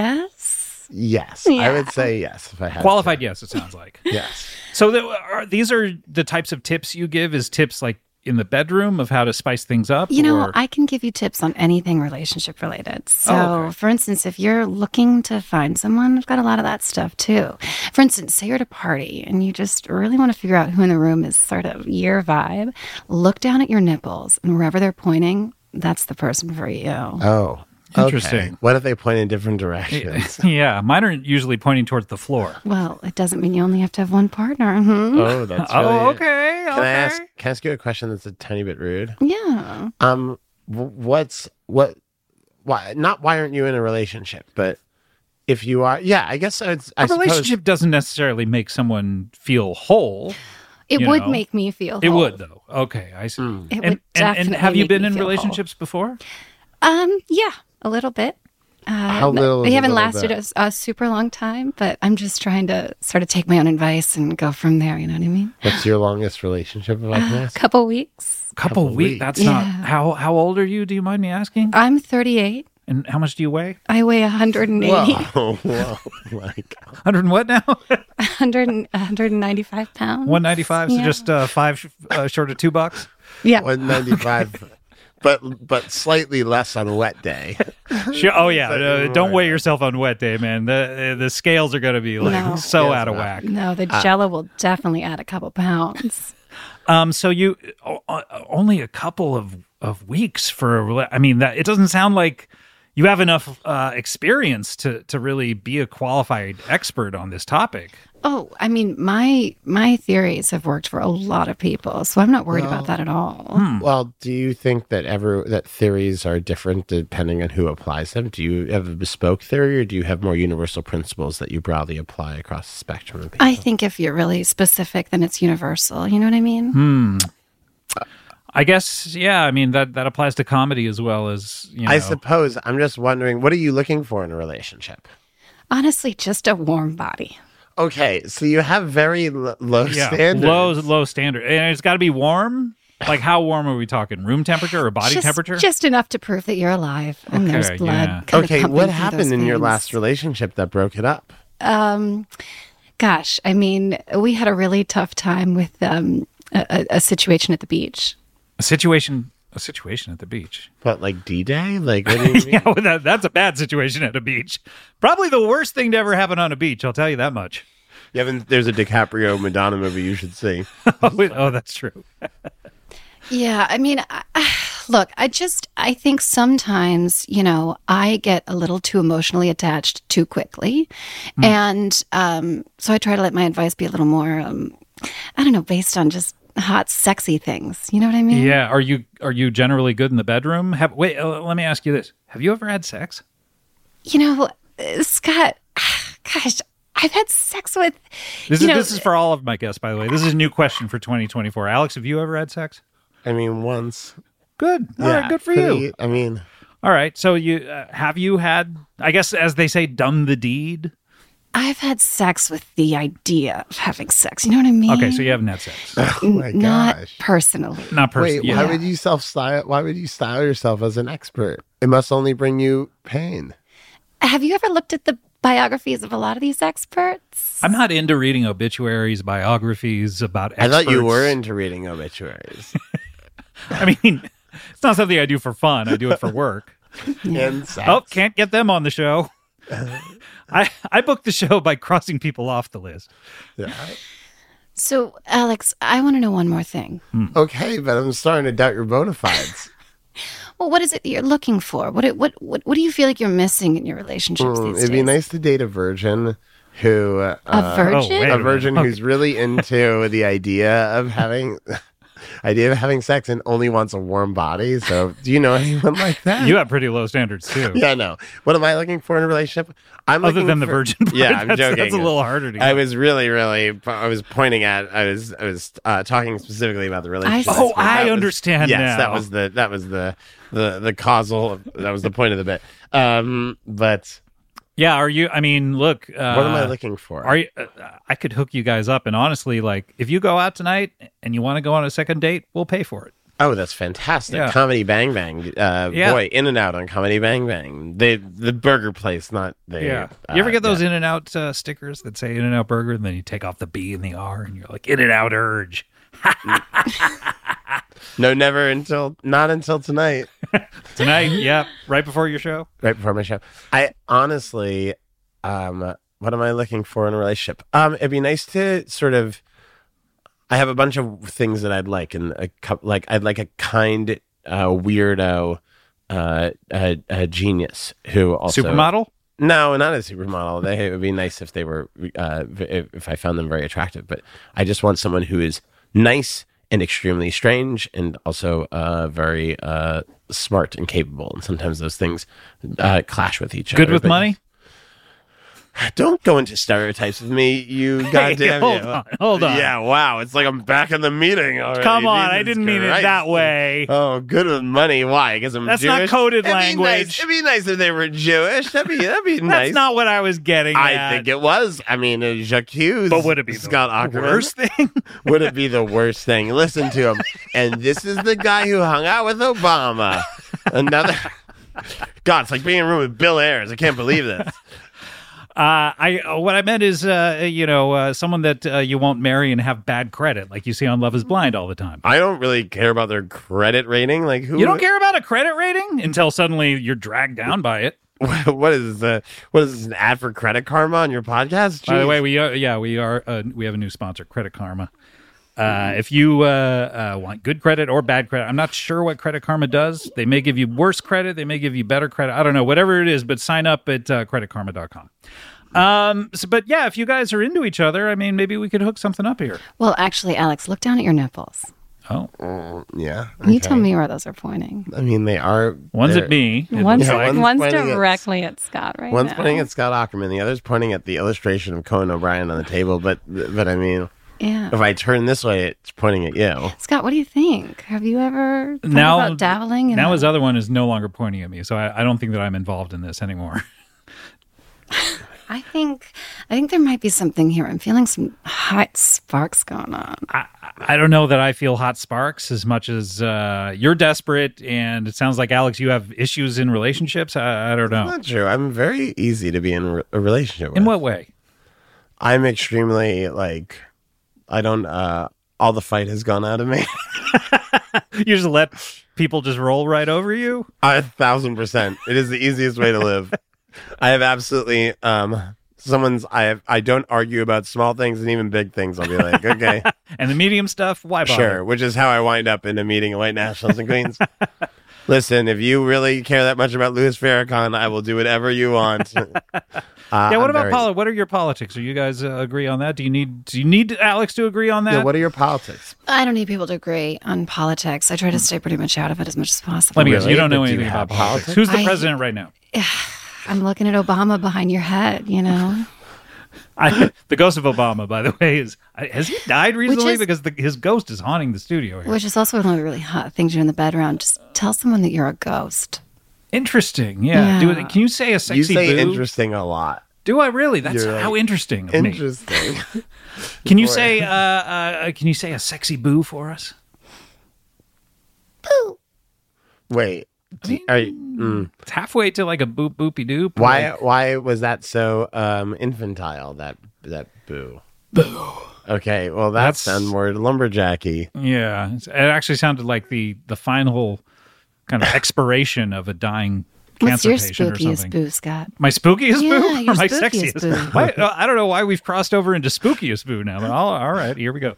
yes. Yes, I Yeah. would say yes if I had Qualified, yes, it sounds like. To. Yes. So the, are, these are the types of tips you give is tips like in the bedroom of how to spice things up? You know, or- I can give you tips on anything relationship related. So, Oh, okay. for instance, if you're looking to find someone, I've got a lot of that stuff too. For instance, say you're at a party and you just really want to figure out who in the room is sort of your vibe, look down at your nipples and wherever they're pointing, that's the person for you. Oh, Interesting. okay. What if they point in different directions? yeah, mine are usually pointing towards the floor. Well, it doesn't mean you only have to have one partner. Mhm. Oh, that's really. Oh, okay. Can okay. I ask? Can I ask you a question that's a tiny bit rude? Yeah. Um, w- what's what? Why not? Why aren't you in a relationship? But if you are, yeah, I guess it's. I A suppose- relationship doesn't necessarily make someone feel whole. It You would know. make me feel It whole. would, though. Okay, I see. It And, would and, and definitely have you make been me in feel whole. relationships before? Um, yeah, a little bit. Uh, How but little is They a haven't little lasted bit? a, a super long time, but I'm just trying to sort of take my own advice and go from there. You know what I mean? What's your longest relationship? If I can A ask. couple weeks. Couple, Couple weeks. weeks. That's not Yeah. how. How old are you? Do you mind me asking? I'm thirty-eight. And how much do you weigh? I weigh one hundred eighty, Whoa, whoa, like Hundred and what now? one hundred, one hundred ninety-five pounds. One ninety five. So Yeah. just uh, five sh- uh, short of two bucks. Yeah. one ninety-five, but but slightly less on a wet day. Sure. Oh yeah. But Uh, you're don't right. weigh yourself on wet day, man. The the scales are going to be like No. so Scales out of are whack. No, the Ah. jello will definitely add a couple pounds. Um. So you o- o- only a couple of of weeks for. A, rela- I mean, that it doesn't sound like you have enough uh, experience to to really be a qualified expert on this topic. Oh, I mean, my my theories have worked for a lot of people, so I'm not worried about that at all. Hmm. Well, do you think that ever that theories are different depending on who applies them? Do you have a bespoke theory, or do you have more universal principles that you broadly apply across the spectrum of people? I think if you're really specific, then it's universal. You know what I mean? Hmm. I guess, yeah. I mean that that applies to comedy as well as you know. I suppose. I'm just wondering, what are you looking for in a relationship? Honestly, just a warm body. Okay, so you have very l- low yeah, standards. low low standard, and it's got to be warm. Like how warm are we talking? Room temperature or body just, temperature? Just enough to prove that you're alive and Okay, there's blood. yeah. kind of Okay, pumping what through happened those in your veins. last relationship that broke it up? Um, gosh, I mean, we had a really tough time with um, a, a- a situation at the beach. a situation, a situation at the beach. What, like D-Day? Like, what do you mean? Yeah, well, that, that's a bad situation at a beach. Probably the worst thing to ever happen on a beach. I'll tell you that much. You haven't, there's a DiCaprio Madonna movie you should see. oh, wait, oh, that's true. Yeah, I mean, I, look, I just, I think sometimes, you know, I get a little too emotionally attached too quickly. And um, so I try to let my advice be a little more, um, I don't know, based on just hot, sexy things. You know what I mean? Yeah. Are you are you generally good in the bedroom? Have wait. Uh, let me ask you this: have you ever had sex? you know, uh, Scott, gosh, I've had sex with, This you is know, this is for all of my guests, by the way. This is a new question for twenty twenty-four. Alex, have you ever had sex? I mean, once. Good. All right, good for pretty- you. I mean, All right. So you uh, have you had, I guess, as they say, done the deed? I've had sex with the idea of having sex. You know what I mean? Okay, so you haven't had sex. oh my N- Not gosh. personally. Not Wait, personally. why Yeah. would you self style? Why would you style yourself as an expert? It must only bring you pain. Have you ever looked at the biographies of a lot of these experts? I'm not into reading obituaries, biographies about I experts. thought you were into reading obituaries. I mean, it's not something I do for fun. I do it for work. and sex. Oh, can't get them on the show. I I booked the show by crossing people off the list. Yeah. So, Alex, I want to know one more thing. Okay, but I'm starting to doubt your bona fides. Well, what is it that you're looking for? What what what, what do you feel like you're missing in your relationships Mm, these it'd days? be nice to date a virgin who uh, A virgin? Oh, wait. a virgin Okay. who's really into the idea of having idea of having sex and only wants a warm body. So, do you know anyone like that? You have pretty low standards too. yeah, no. What am I looking for in a relationship? I'm Other looking than the for- virgin part, Yeah, I'm that's, joking. that's a little harder to get. I was really, really. I was pointing at. I was. I was uh, talking specifically about the relationship. see. Oh, aspect. I That was- understand Yes, now. that was the. That was the. The the causal. That was the point of the bit. Um, but Yeah, are you? I mean, look. Uh, what am I looking for? Are you? Uh, I could hook you guys up, and honestly, like, if you go out tonight and you want to go on a second date, we'll pay for it. Oh, that's fantastic! Yeah. Comedy Bang Bang. Uh, Yeah. Boy, In and Out on Comedy Bang Bang. They the burger place, not the. Yeah. uh, You ever get those yeah. In and Out uh, stickers that say In and Out Burger, and then you take off the B and the R, and you're like In and Out Urge. No, never until not until tonight. Tonight, yeah, right before your show. Right before my show. I honestly, um, what am I looking for in a relationship? Um, it'd be nice to sort of. I have a bunch of things that I'd like, and a couple, like I'd like a kind, uh, weirdo, uh, a, a genius who also Supermodel? No, not a supermodel. They, it would be nice if they were, uh, if, if I found them very attractive. But I just want someone who is nice and extremely strange, and also uh, very uh, smart and capable. And sometimes those things uh, clash with each Good other. with but money? Don't go into stereotypes with me, you goddamn. hold you. on, hold on. Yeah, wow. It's like I'm back in the meeting already. Come on, I Jesus didn't mean it Christ. that way. Oh, good with money. Why? Because I'm That's not Jewish? coded It'd be language. nice- It'd be nice if they were Jewish. That'd be that'd be That's nice. not what I was getting I at. think it was. I mean, uh, Jacques Hughes. But would it be Scott the Ackerman. worst thing? Would it be the worst thing? Listen to him. And this is the guy who hung out with Obama. Another. God, it's like being in a room with Bill Ayers. I can't believe this. Uh, I uh, what I meant is, uh, you know, uh, someone that uh, you won't marry and have bad credit, like you see on Love Is Blind all the time. I don't really care about their credit rating. Like who? You don't care about a credit rating until suddenly you're dragged down by it. What is this? Uh, what is this? An ad for Credit Karma on your podcast? By the Jeez. way, we are, yeah, we are. Uh, we have a new sponsor, Credit Karma. Uh, if you uh, uh, want good credit or bad credit, I'm not sure what Credit Karma does. They may give you worse credit. They may give you better credit. I don't know, whatever it is, but sign up at uh, credit karma dot com. Um, so, but yeah, if you guys are into each other, I mean, maybe we could hook something up here. Well, actually, Alex, look down at your nipples. Oh, Mm, yeah. You okay. tell me where those are pointing. I mean, they are. one's they're- at me. It One's, looks Yeah, like. one's one's pointing at- directly at Scott right One's now. pointing at Scott Ackerman, the other's pointing at the illustration of Conan O'Brien on the table. But, but I mean, Yeah. if I turn this way, it's pointing at you. Scott, what do you think? Have you ever thought Now- about dabbling in Now a- his other one is no longer pointing at me, so I, I don't think that I'm involved in this anymore. I think I think there might be something here. I'm feeling some hot sparks going on. I, I don't know that I feel hot sparks as much as uh, you're desperate, and it sounds like, Alex, you have issues in relationships. I, I don't know. Not true. I'm very easy to be in re- a relationship with. In what way? I'm extremely like, I don't. uh All the fight has gone out of me. You just let people just roll right over you? A thousand percent. It is the easiest way to live. I have absolutely um someone's I have I don't argue about small things and even big things. I'll be like, okay, And the medium stuff, why bother? sure, which is how I wind up in a meeting of white nationals and queens. Listen, if you really care that much about Louis Farrakhan, I will do whatever you want. Uh, Yeah, what I'm about very- poli- What are your politics? Do you guys uh, agree on that? Do you need Do you need Alex to agree on that? Yeah, what are your politics? I don't need people to agree on politics. I try to stay pretty much out of it as much as possible. Let me guess. You Really? don't know But do you anything have about politics. politics? Who's the I- president right now? I'm looking at Obama behind your head, you know? I, the ghost of Obama, by the way, is has he died recently? is- because the, his ghost is haunting the studio here. Which is also one of the really hot things to do in the bedroom. Just tell someone that you're a ghost. Interesting. Yeah. Yeah. Do it, can you say a sexy You say boo? interesting a lot. Do I really? That's You're how like, interesting of me. Interesting. Can you say uh, uh, can you say a sexy boo for us? Wait. do- are you- mm. It's halfway to like a boop boopy doop. Why? Like, Why was that so um, infantile? That that boo. Boo. Okay. Well, that That's- sounds more lumberjacky. yeah, it's- it actually sounded like the the final kind of expiration of a dying What's cancer your patient or spookiest something. boo, Scott? My spookiest Yeah, boo or your my spookiest sexiest? boo. Why- uh, I don't know why we've crossed over into spookiest boo now. But all, all right, here we go.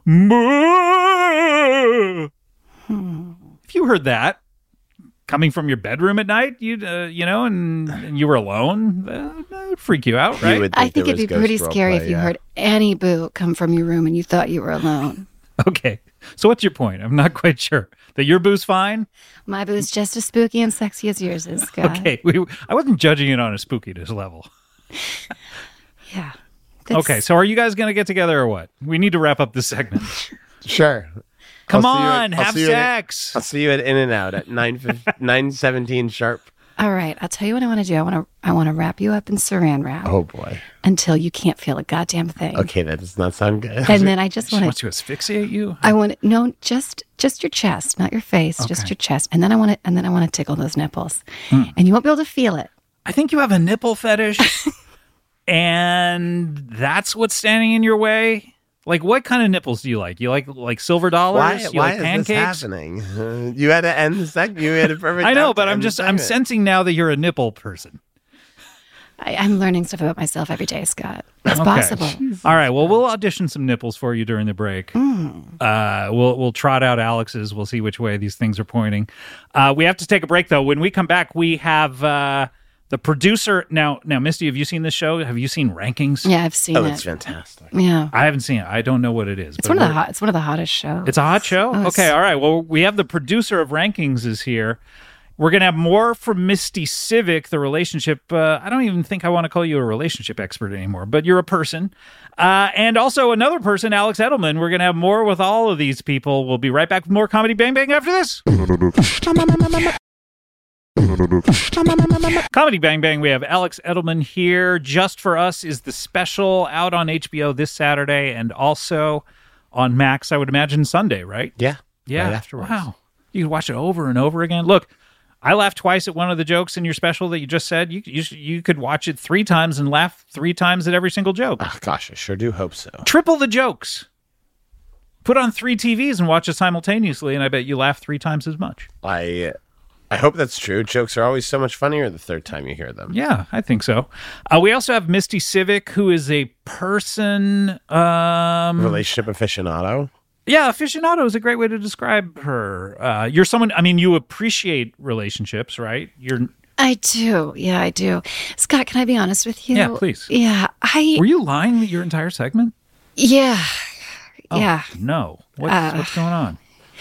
Moo! If you heard that coming from your bedroom at night, you uh, you know, and, and you were alone, uh, that would freak you out, right? You would I think there it'd be was pretty ghost scary roleplay, if you yeah. heard any boo come from your room and you thought you were alone. Okay, so what's your point? I'm not quite sure. That your boo's fine? My boo's just as spooky and sexy as yours is, Scott. Okay, we, I wasn't judging it on a spookiness level. Yeah. That's- Okay, so are you guys going to get together or what? We need to wrap up this segment. Sure. Come I'll see you at- on, I'll have see you at- sex. I'll see you at In and Out at nine nine seventeen sharp. All right, I'll tell you what I want to do. I want to I want to wrap you up in saran wrap Oh boy. until you can't feel a goddamn thing. Okay, that does not sound good. And then I just She want wants to to asphyxiate you? I want to no, just just your chest, not your face, just Okay. your chest. And then I want to and then I want to tickle those nipples. Hmm. And you won't be able to feel it. I think you have a nipple fetish, and that's what's standing in your way. Like, what kind of nipples do you like? You like like silver dollars? why? You Why like is pancakes? this happening? Uh, you had to end the segment. You had a perfect. I know, time but to I'm end the just I'm segment. sensing now that you're a nipple person. I, I'm learning stuff about myself every day, Scott. It's Okay. possible. All right. Well, we'll audition some nipples for you during the break. Uh, we'll we'll trot out Alex's. We'll see which way these things are pointing. Uh, we have to take a break though. When we come back, we have uh, the producer. Now, now, Misty, have you seen this show? Have you seen Rankings? Yeah, I've seen Oh, it. it's fantastic. Yeah. I haven't seen it. I don't know what it is. It's but one of the we're- hot, it's one of the hottest shows. It's a hot show? Oh, it's- Okay, all right. Well, we have the producer of Rankings is here. We're going to have more from Misty Civic, the relationship. Uh, I don't even think I want to call you a relationship expert anymore, but you're a person. Uh, and also another person, Alex Edelman. We're going to have more with all of these people. We'll be right back with more Comedy Bang Bang after this. Comedy Bang Bang, we have Alex Edelman here. Just for Us is the special out on H B O this Saturday and also on Max, I would imagine Sunday, right? Yeah. Yeah. Right afterwards. Wow. You can watch it over and over again. Look, I laughed twice at one of the jokes in your special that you just said. You you, sh- you could watch it three times and laugh three times at every single joke. Oh, gosh, I sure do hope so. Triple the jokes. Put on three T Vs and watch it simultaneously, and I bet you laugh three times as much. I I hope that's true. Jokes are always so much funnier the third time you hear them. Yeah, I think so. Uh, we also have Misty Civic, who is a person. Um, Relationship aficionado. Yeah, aficionado is a great way to describe her. Uh, you're someone, I mean, you appreciate relationships, right? You're. I do. Yeah, I do. Scott, can I be honest with you? Yeah, please. Yeah, I. Were you lying your entire segment? Yeah. Oh, Yeah. No. What's, Uh, what's going on?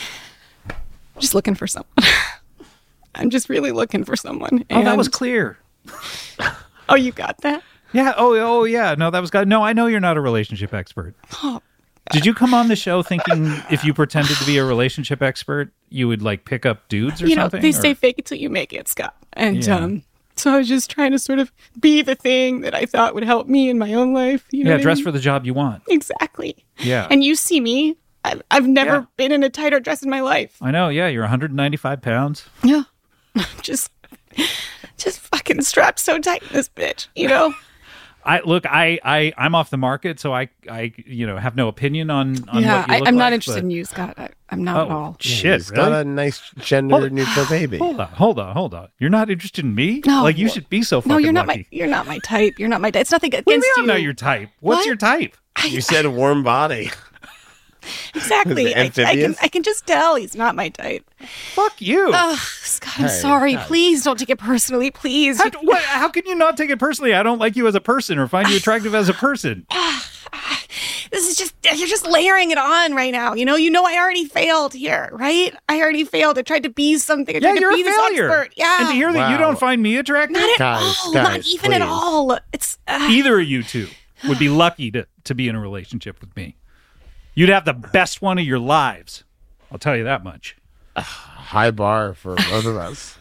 Just looking for someone. I'm just really looking for someone. Oh, that was and- clear. Oh, you got that? Yeah. Oh, oh, yeah. No, that was good. No, I know you're not a relationship expert. Oh, Did you come on the show thinking if you pretended to be a relationship expert, you would like pick up dudes or you know, something? they or- say fake it till you make it, Scott. And Yeah. um, so I was just trying to sort of be the thing that I thought would help me in my own life. You know yeah, what I dress mean? for the job you want. Exactly. Yeah. And you see me. I've, I've never Yeah. been in a tighter dress in my life. I know. Yeah, you're one hundred ninety-five pounds. Yeah. just, just fucking strapped so tight in this bitch, you know? I look. I I I'm off the market, so I I you know have no opinion on on yeah, what you I, look I'm like, not interested but- in you, Scott. I, I'm not at Oh all. shit! He's really? got a nice gender neutral baby. Hold on, hold on, hold on. You're not interested in me? No. Like you should be so fucking No, you're not lucky. my. You're not my type. You're not my type. It's nothing What do you against mean you. I'm not your type? What's What? your type? You said warm body. Exactly. Is it I, I can. amphibious? I can just tell he's not my type. Fuck you. Ugh, Scott, I'm Hey, sorry. guys. Please don't take it personally. Please. how, what, how can you not take it personally? I don't like you as a person or find you attractive as a person. This this is just, you're just layering it on right now. You know, you know, I already failed here, right? I already failed. I tried to be something. I Yeah, tried you're to be a this failure. expert. Yeah. And to hear that you Wow. don't find me attractive, not at Guys, all. guys, not even at please. all. It's, uh, either of you two would be lucky to, to be in a relationship with me. You'd have the best one of your lives. I'll tell you that much. High bar for both of us.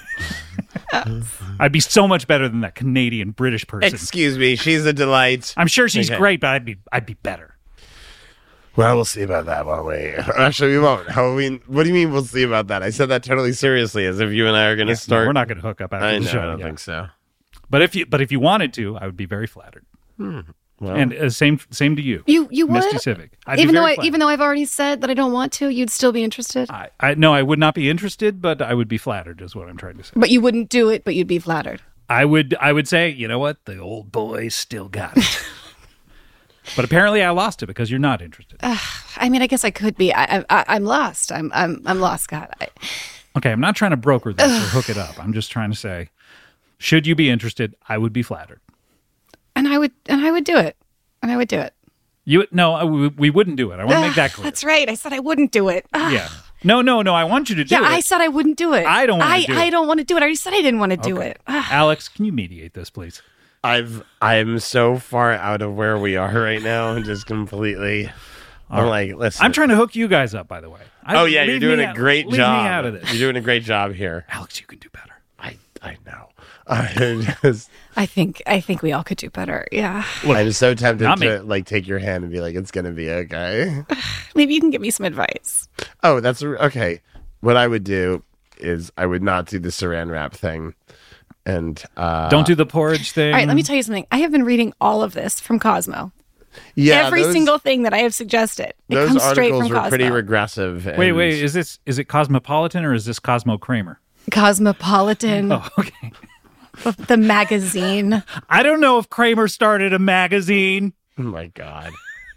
I'd be so much better than that Canadian British person. Excuse me, she's a delight. I'm sure she's Okay. great, but I'd be I'd be better. Well, we'll see about that, won't we? Actually, we won't. Halloween. What do you mean we'll see about that? I said that totally seriously, as if you and I are going to No, start. we're not going to hook up after I the know. show. I don't yeah. think so. But if you but if you wanted to, I would be very flattered. Well, And uh, same same to you, You you would? Misty Civic. I'd be Even though very I flattered. even though I've already said that I don't want to, you'd still be interested. I, I no, I would not be interested, but I would be flattered. Is what I'm trying to say. but you wouldn't do it, but you'd be flattered. I would I would say, you know what, the old boy still got it. But apparently, I lost it because you're not interested. I mean, I guess I could be. I, I I'm lost. I'm I'm I'm lost, Scott. I, Okay, I'm not trying to broker this or hook it up. I'm just trying to say, should you be interested, I would be flattered. and I would and I would do it. And I would do it. You no, I- we, we wouldn't do it. I want to make that clear. That's right. I said I wouldn't do it. Ugh. Yeah. No, no, no. I want you to do Yeah, it. I said I wouldn't do it. I don't wanna I, do I it. don't want to do it. I already said I didn't want to do Okay. it. Ugh. Alex, can you mediate this, please? I've I'm so far out of where we are right now, and just completely. I'm like, listen. I'm trying to hook you guys up, by the way. I, Oh yeah, you're leave doing me a out- great leave job. Me out of this. You're doing a great job here. Alex, you can do better. I I know. I just, I think I think we all could do better. Yeah. I'm so tempted not me. to like take your hand and be like, it's gonna be okay. Maybe you can give me some advice. Oh, that's okay. What I would do is I would not do the saran wrap thing, and uh, Don't do the porridge thing. All right, let me tell you something. I have been reading all of this from Cosmo. yeah, Every those, single thing that I have suggested. It those comes straight articles from were Cosmo. pretty regressive. Wait, and- wait. Is this is it Cosmopolitan or is this Cosmo Kramer? Cosmopolitan, Oh, okay. the magazine. I don't know if Kramer started a magazine. Oh my god.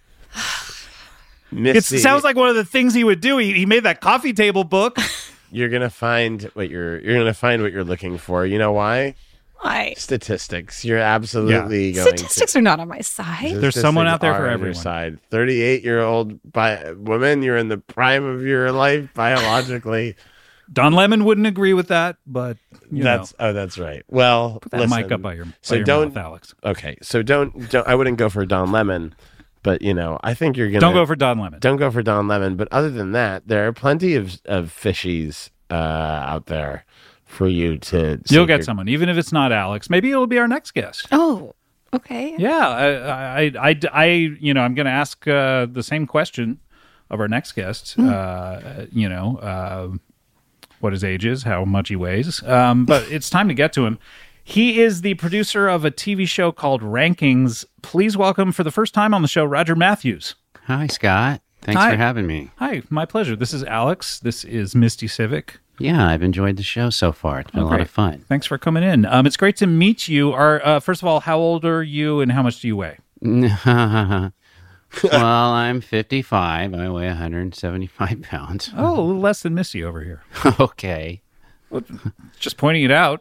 It Missy, sounds like one of the things he would do. He, he made that coffee table book. you're gonna find what you're you're gonna find what you're looking for. You know why? Why? Statistics. You're absolutely going Statistics are not on my side. to. There's someone Statistics out there for are on your everyone. side. thirty-eight year old bi- woman. You're in the prime of your life biologically. Don Lemon wouldn't agree with that, but you that's know, oh, that's right. Well, put that listen, mic up by your, by so your don't- mouth, Alex. Okay, so don't don't. I wouldn't go for Don Lemon, but you know, I think you're gonna Don't go for Don Lemon. don't go for Don Lemon. But other than that, there are plenty of of fishies uh, out there for you to. You'll sink get your- someone, even if it's not Alex. Maybe it'll be our next guest. Oh, okay. Yeah, I, I, I, I you know, I'm going to ask uh, the same question of our next guest. Hmm. Uh, you know, uh, what his age is, how much he weighs. Um, but it's time to get to him. He is the producer of a T V show called Rankings. Please welcome for the first time on the show, Roger Matthews. Hi, Scott. Thanks Hi. for having me. Hi, my pleasure. This is Alex. This is Misty Civic. Yeah, I've enjoed the show so far. It's been Oh, a lot great. of fun. Thanks for coming in. Um, it's great to meet you. Are uh, first of all, how old are you, and how much do you weigh? well, I'm fifty-five. I weigh one hundred seventy-five pounds. Oh, a little less than Missy over here. Okay. Just pointing it out.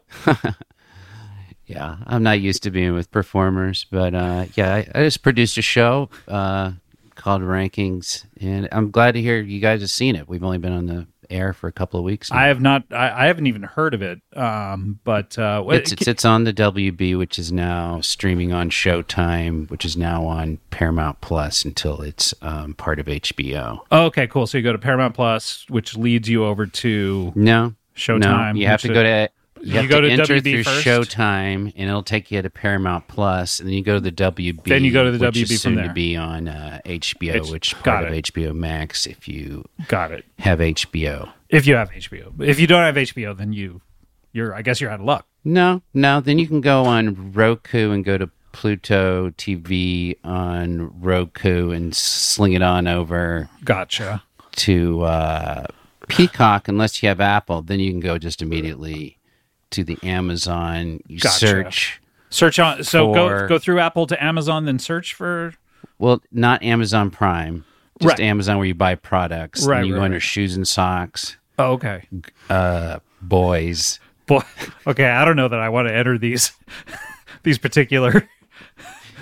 Yeah, I'm not used to being with performers, but uh, yeah, I, I just produced a show uh, called Rankings, and I'm glad to hear you guys have seen it. We've only been on the air for a couple of weeks now. I have not. I, I haven't even heard of it. Um, but uh, what- It's, it's it's on the W B, which is now streaming on Showtime, which is now on Paramount Plus until it's um, part of H B O. oh, okay, cool. So you go to Paramount Plus, which leads you over to No, Showtime. No, you have which to go to you, You have go to to enter W B through first? Showtime, and it'll take you to Paramount Plus, and then you go to the W B. Then you go to the which W B is from soon there. to be on uh, H B O, It's- which got part of it. H B O Max if you got it. have H B O. If you have H B O, if you don't have H B O, then you, you're. I guess you're out of luck. No, no. Then you can go on Roku and go to Pluto T V on Roku and sling it on over Gotcha. to uh, Peacock. Unless you have Apple, then you can go just immediately to the Amazon. You Gotcha. search. Search on. So go For- go through Apple to Amazon, then search for. Well, not Amazon Prime, just Right. Amazon where you buy products. Right, And you right, go under right. shoes and socks, Oh, okay. uh, boys. Boy, okay. I don't know that I want to enter these these particular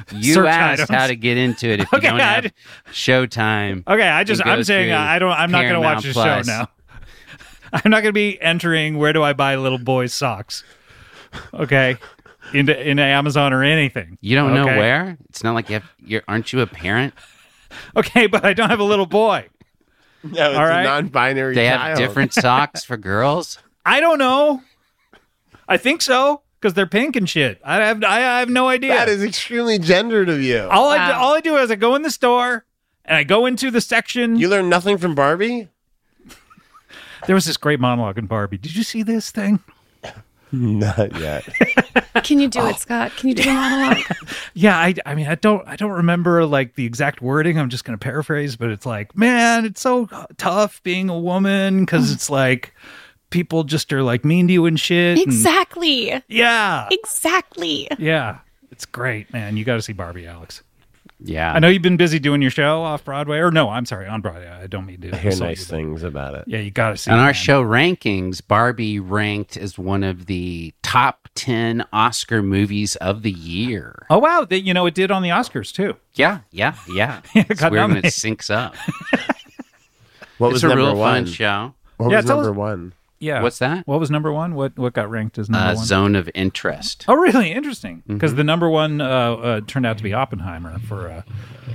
You search asked items. how to get into it if you Okay, don't I have d- Showtime. Okay, I just and go I'm saying through I don't. I'm not going to watch Paramount the Plus. show now. I'm not going to be entering where do I buy little boys socks. Okay, into into Amazon or anything. You don't know Okay? where? It's not like you have. You're, aren't you a parent? Okay, but I don't have a little boy. No, it's All right. a non-binary They have child. different socks for girls. I don't know. I think so because they're pink and shit. I have I have no idea. That is extremely gendered of you. all I do, Wow. all I do is I go in the store and I go into the section. You learned nothing from Barbie? There was this great monologue in Barbie. Did you see this thing? Not yet. Can you do it, Scott? Can you do a monologue? Yeah, I, I mean, I don't, I don't remember like the exact wording. I'm just going to paraphrase, but it's like, man, it's so tough being a woman because it's like people just are like mean to you and shit. and- Exactly. yeah, Exactly. yeah, it's great, man. You got to see Barbie, Alex. Yeah. I know you've been busy doing your show off Broadway, or no, I'm sorry, on Broadway. I don't mean to. I hear insult nice you, but- things about it. Yeah, you got to see. On it, our man. show rankings, Barbie ranked as one of the top ten Oscar movies of the year. Oh wow, they, you know it did on the Oscars too. Yeah, yeah, yeah. it It's got weird when nominated. it syncs up. What It's was a number real one? fun show. What Yeah, was tell number us- one? Yeah, What's that? What was number one? What what got ranked as number Uh, one? Zone of Interest. Oh, really? Interesting. Because Mm-hmm. the number one uh, uh, turned out to be Oppenheimer for. Uh,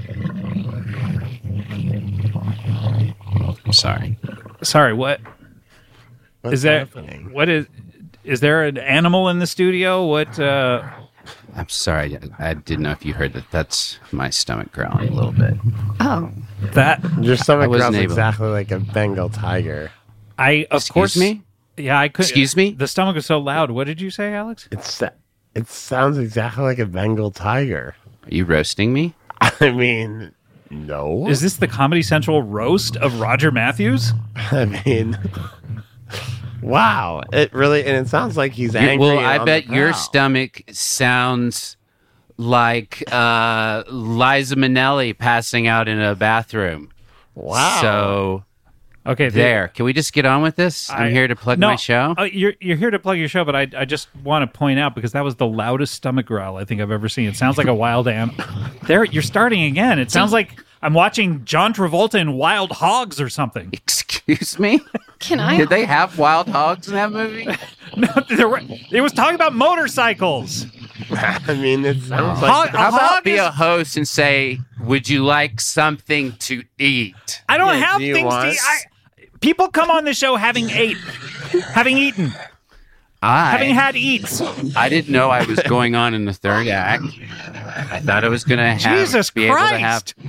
I'm sorry. sorry, what What's is that? happening? What is? Is there an animal in the studio? What? Uh, I'm sorry. I didn't know if you heard that. That's my stomach growling a little bit. Oh, that Your I stomach wasn't growls able- exactly like a Bengal tiger. I of Excuse course me? Yeah, I could. Excuse me? The stomach was so loud. What did you say, Alex? It's it sounds exactly like a Bengal tiger. Are you roasting me? I mean, no. Is this the Comedy Central roast of Roger Matthews? I mean, wow! It really and it sounds like he's You- angry. well, and I on bet the your prowl. stomach sounds like uh, Liza Minnelli passing out in a bathroom. Wow. So Okay, the- there. Can we just get on with this? I'm I- here to plug no, my show. uh, you're you're here to plug your show, but I I just want to point out because that was the loudest stomach growl I think I've ever seen. It sounds like a wild animal. There, you're starting again. It sounds like I'm watching John Travolta in Wild Hogs or something. Excuse me? can I? Did they have wild hogs in that movie? No, there were, it was talking about motorcycles. I mean, it sounds Hog- like a How about hog be is- a host and say, "Would you like something to eat?" I don't Yeah, have do you things to want- eat. I, people come on the show having ate, having eaten, I having had eats. I didn't know I was going on in the third act. I thought I was going to have Jesus be able to have. Christ.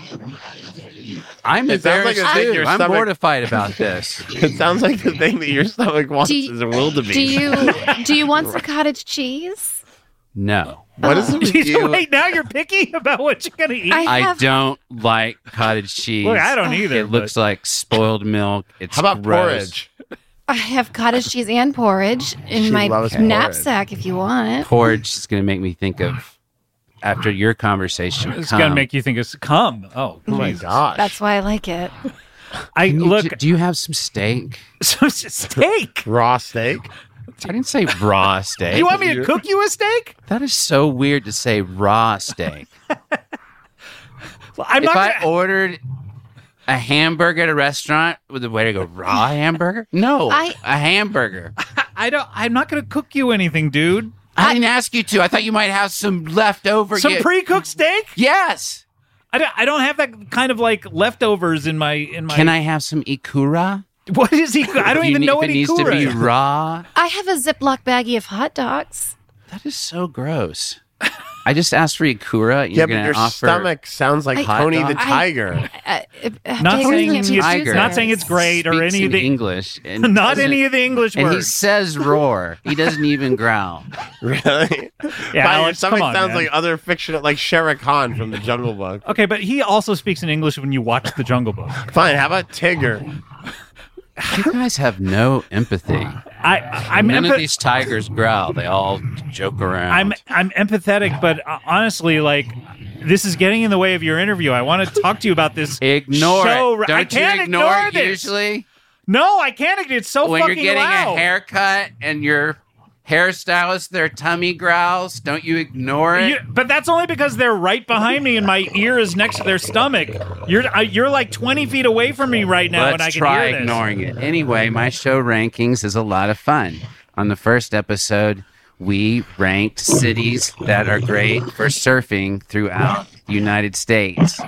I'm It sounds like embarrassed a thing too. your I'm stomach- mortified about this. it sounds like the thing that your stomach wants Do you- is a wildebeest. Do you do you want some cottage cheese? No, What is it with you? Wait, now you're picky about what you're gonna eat. I I have. don't like cottage cheese. Look, I don't either. It looks like spoiled milk. It's How about gross. porridge? I have cottage cheese and porridge in She my loves porridge. knapsack if you want. Porridge is going to make me think of after your conversation. It's cum. gonna make you think it's cum. Oh, Oh my Jesus. gosh! That's why I like it. I Can you- look. do, do you have some steak? Some steak. raw steak. I didn't say raw steak. You want me to cook you a steak? That is so weird to say raw steak. Well, I'm if not. I Gonna, ordered a hamburger at a restaurant, with the way to go raw hamburger? No, I- a hamburger. I don't. I'm not going to cook you anything, dude. I didn't ask you to. I thought you might have some leftover. Some you- pre-cooked steak. Yes. I don't, I don't have that kind of like leftovers in my in my. Can I have some ikura? What is he? I don't If you even need- know if what it needs ikura to be is. raw. I have a Ziploc baggie of hot dogs. That is so gross. I just asked for ikura. And Yeah, you're but going your to offer. stomach sounds like I- Tony Hot the dog? Tiger. Uh, uh, Not Jason saying can't it's- tiger. not saying it's great or speaks any of in the English. And not doesn't- any of the English And he words. says roar. He doesn't even growl. Really? Yeah, Wow, your Alex, stomach come on, sounds man. like other fictional, like Shere Khan from the Jungle Book. Okay, but he also speaks in English when you watch The Jungle Book. Fine. How about Tigger? You guys have no empathy. I I'm None empath- of these tigers growl. They all joke around. I'm I'm empathetic, but uh, honestly, like this is getting in the way of your interview. I want to talk to you about this. Ignore show. it. I Don't you can't ignore, ignore it this. usually? No, I can't. It's so When you're fucking getting loud. a haircut and you're hairstylists, their tummy growls. Don't you ignore it? You, but that's only because they're right behind me and my ear is next to their stomach. You're uh, you're like twenty feet away from me right now, Let's and I can try hear this. ignoring it. Anyway, my show rankings is a lot of fun. On the first episode, we ranked cities that are great for surfing throughout the United States.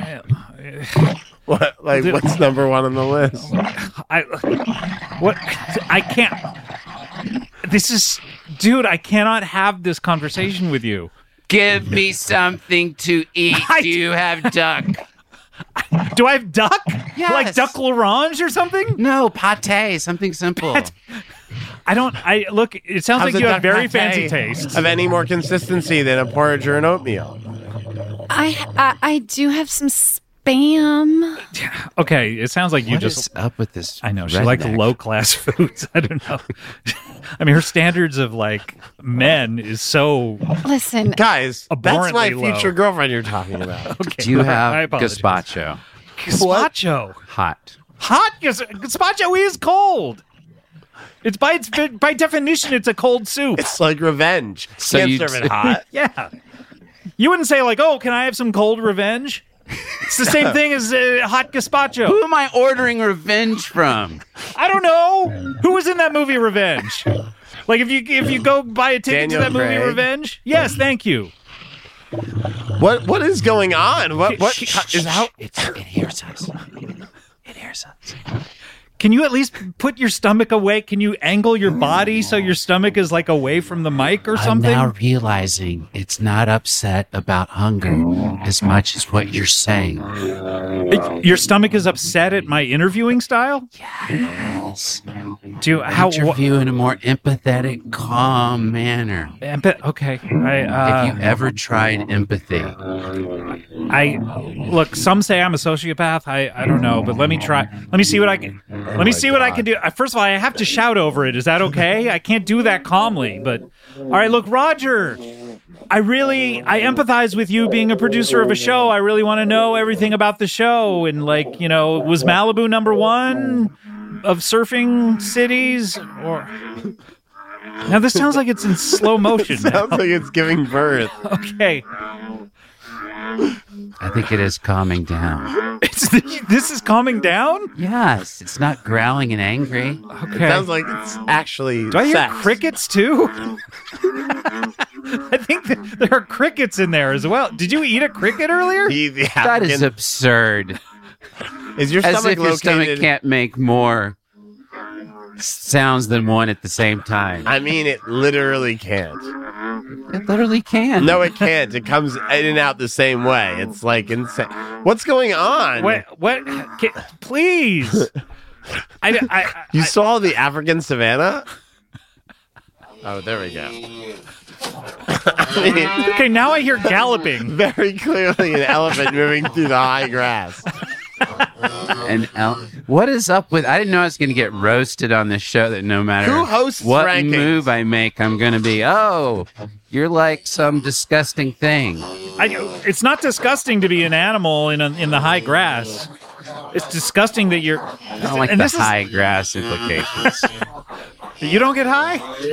What? Like, what's number one on the list? I what? I can't. This is, dude. I cannot have this conversation with you. Give me something to eat. I- Do you have duck? Do I have duck? Yes. Like duck l'orange or something? No, pate, something simple. I don't. I look. It sounds How's like a you have duck very pate fancy taste. Of any more consistency than a porridge or an oatmeal? I, I I do have some spam. Okay, it sounds like you What just. is up with this? I know she likes redneck? low class foods. I don't know. I mean, her standards of like men is so. Listen, Guys, that's my Abhorrently low. future girlfriend you're talking about. Okay, Do you I have apologize. gazpacho? Gazpacho? Hot. Hot gaz- gazpacho is cold. It's by its by definition, it's a cold soup. It's like revenge. So Can't you- serve it hot. Yeah. You wouldn't say like, "Oh, can I have some cold revenge?" It's the same thing as uh, hot gazpacho. Who am I ordering revenge from? I don't know who was in that movie Revenge. Like if you if you go buy a ticket Daniel to that movie Craig? Revenge, yes, thank you. What What is going on? What What is how? It's, it hears us. It hears us. Can you at least put your stomach away? Can you angle your body so your stomach is like away from the mic or something? I'm now realizing it's not upset about hunger as much as what you're saying. Your stomach is upset at my interviewing style? Yes. Do you, how? Wh- Interview in a more empathetic, calm manner. Empa- okay, I uh, Have you ever tried empathy? I look. Some say I'm a sociopath. I, I don't know, but let me try. Let me see what I can. Let me see what I can do. Uh, First of all, I have to shout over it. Is that okay? I can't do that calmly. But all right, look, Roger. I really I empathize with you being a producer of a show. I really want to know everything about the show and like you know, was Malibu number one of surfing cities or? Now this sounds like it's in slow motion. Sounds like it's giving birth. Okay. I think it is calming down. It's, this is calming down? Yes, it's not growling and angry. Okay. Sounds like it's actually. Do I hear sex. crickets too? I think that there are crickets in there as well. Did you eat a cricket earlier? He- the That is African- absurd. Is your As stomach if your located? stomach can't make more sounds than one at the same time. I mean, it literally can't. It literally can. No, it can't. It comes in and out the same way. It's like insane. What's going on? What? What? Can, please. I, I, I, You saw the African savannah? Oh, there we go. I mean, okay, now I hear galloping. very clearly an elephant moving through the high grass. And El- what is up with? I didn't know I was going to get roasted on this show. That no matter Who hosts what rankings? move I make, I'm going to be. Oh, you're like some disgusting thing. I, it's not disgusting to be an animal in a, in the high grass. It's disgusting that you're. I don't like and the this is- high grass implications. You don't get high.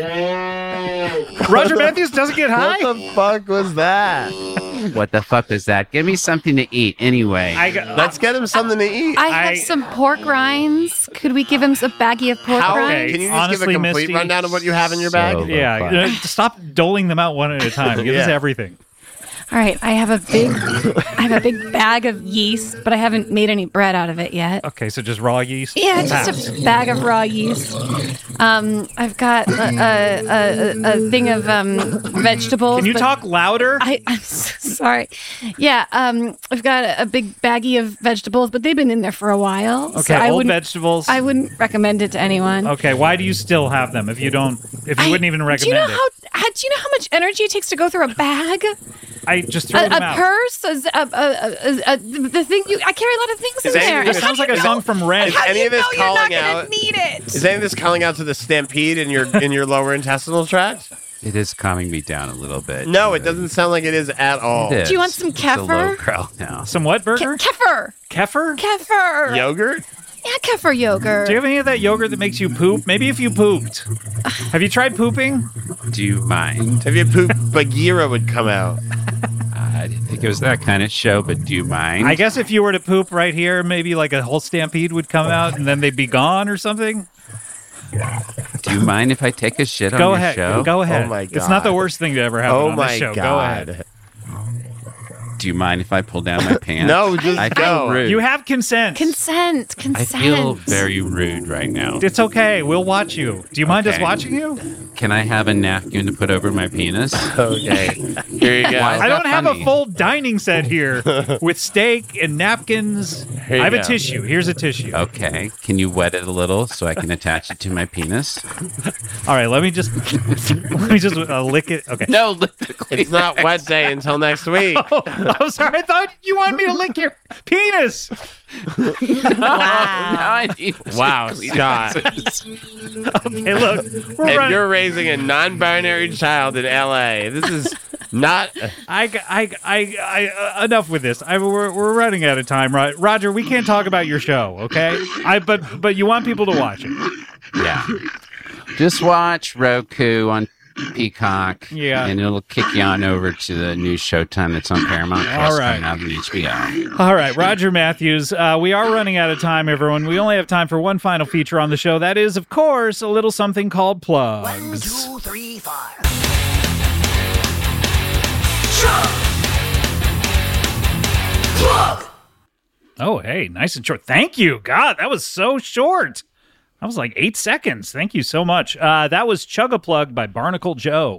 Roger Matthews doesn't get high. What the fuck was that? What the fuck is that? Give me something to eat anyway. I got, Let's get him something to eat. I have I- some pork rinds. Could we give him a baggie of pork How, rinds? can you just Honestly, give a complete Misty, rundown of what you have in your so bag? low yeah. class. you know, stop doling them out one at a time. Give us Yeah. everything. All right, I have a big, I have a big bag of yeast, but I haven't made any bread out of it yet. Okay, so just raw yeast. Yeah, just a bag of raw yeast. Um, I've got a, a, a, a thing of um, vegetables. Can you but talk louder? I, I'm so sorry. Yeah, um, I've got a, a big baggie of vegetables, but they've been in there for a while. Okay, so I old wouldn't, vegetables. I wouldn't recommend it to anyone. Okay, why do you still have them if you don't? If you I- wouldn't even Do you recommend know it? how? how- Do you know how much energy it takes to go through a bag? I just threw A, them a out. purse, a, a, a, a, a, the thing you. I carry a lot of things in Is any there. of this- It sounds like a song from Red. Is any of this know you're not calling gonna out? need it? Is any of this calling out to the stampede in your in your lower intestinal tract? It is calming me down a little bit. No, it doesn't sound like it is at all. It is. Do you want some It's a low kefir? growl now. Some what Ke- burger? kefir. Kefir? Kefir. Yogurt? Eka for yogurt. Do you have any of that yogurt that makes you poop? Maybe if you pooped. Have you tried pooping? Do you mind? If you poop, Bagheera would come out. I didn't think it was that kind of show, but do you mind? I guess if you were to poop right here, maybe like a whole stampede would come out and then they'd be gone or something. Do you mind if I take a shit on Go your ahead. show? Go ahead. Oh my It's not the God. worst thing to ever happen Oh on my this show. God. Go ahead. Do you mind if I pull down my pants? No, just I go. feel rude. You have consent. Consent. I Consent. feel very rude right now. It's okay. We'll watch you. Do you mind us Okay. watching you? Can I have a napkin to put over my penis? Okay. Here you go. Why is I don't that have funny? a full dining set here with steak and napkins. Here you I have a go. tissue. Here's a tissue. Okay. Can you wet it a little so I can attach it to my penis? All right, let me just let me just uh, lick it. Okay. No, lick the It's not wet day until next week. Oh, I'm sorry. I thought you wanted me to lick your penis. Now I need to Wow, clean Scott. Hey, look, we're And running. you're raising a non-binary child in L A. This is not. I, I, I, I, uh, enough with this. I, we're, we're running out of time, right? Roger, we can't talk about your show, okay? I, but, but you want people to watch it. Yeah. Just watch Roku on Peacock. Yeah. And it'll kick you on over to the new Showtime that's on Paramount Plus All right. coming out on H B O. All right, Roger Matthews. Uh, we are running out of time, everyone. We only have time for one final feature on the show. That is, of course, a little something called plugs. Two, three, five. Plug. Oh, hey, nice and short. Thank you. God, that was so short. That was like eight seconds. Thank you so much. Uh, that was Chug a Plug by Barnacle Joe.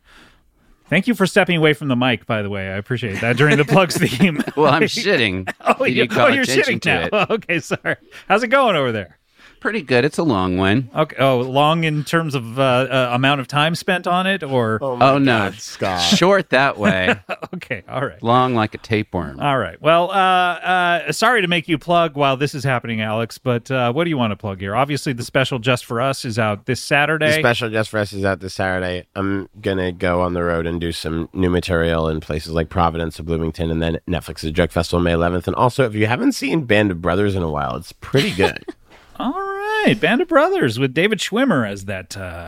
Thank you for stepping away from the mic, by the way. I appreciate that during the plugs theme. Well, I'm shitting. Oh, Did you, you call oh you're attention shitting to now. it? Oh, okay, sorry. How's it going over there? Pretty good. It's a long one. Okay. Oh, long in terms of uh, uh, amount of time spent on it, or Oh, my Oh, no. God, Scott. Short that way. okay, all right. Long like a tapeworm. All right. Well, uh, uh, sorry to make you plug while this is happening, Alex, but uh, what do you want to plug here? Obviously, the special Just for Us is out this Saturday. The special Just for Us is out this Saturday. I'm gonna go on the road and do some new material in places like Providence or Bloomington, and then Netflix's Joke Festival May eleventh. And also, if you haven't seen Band of Brothers in a while, it's pretty good. All right. Band of Brothers with David Schwimmer as that uh,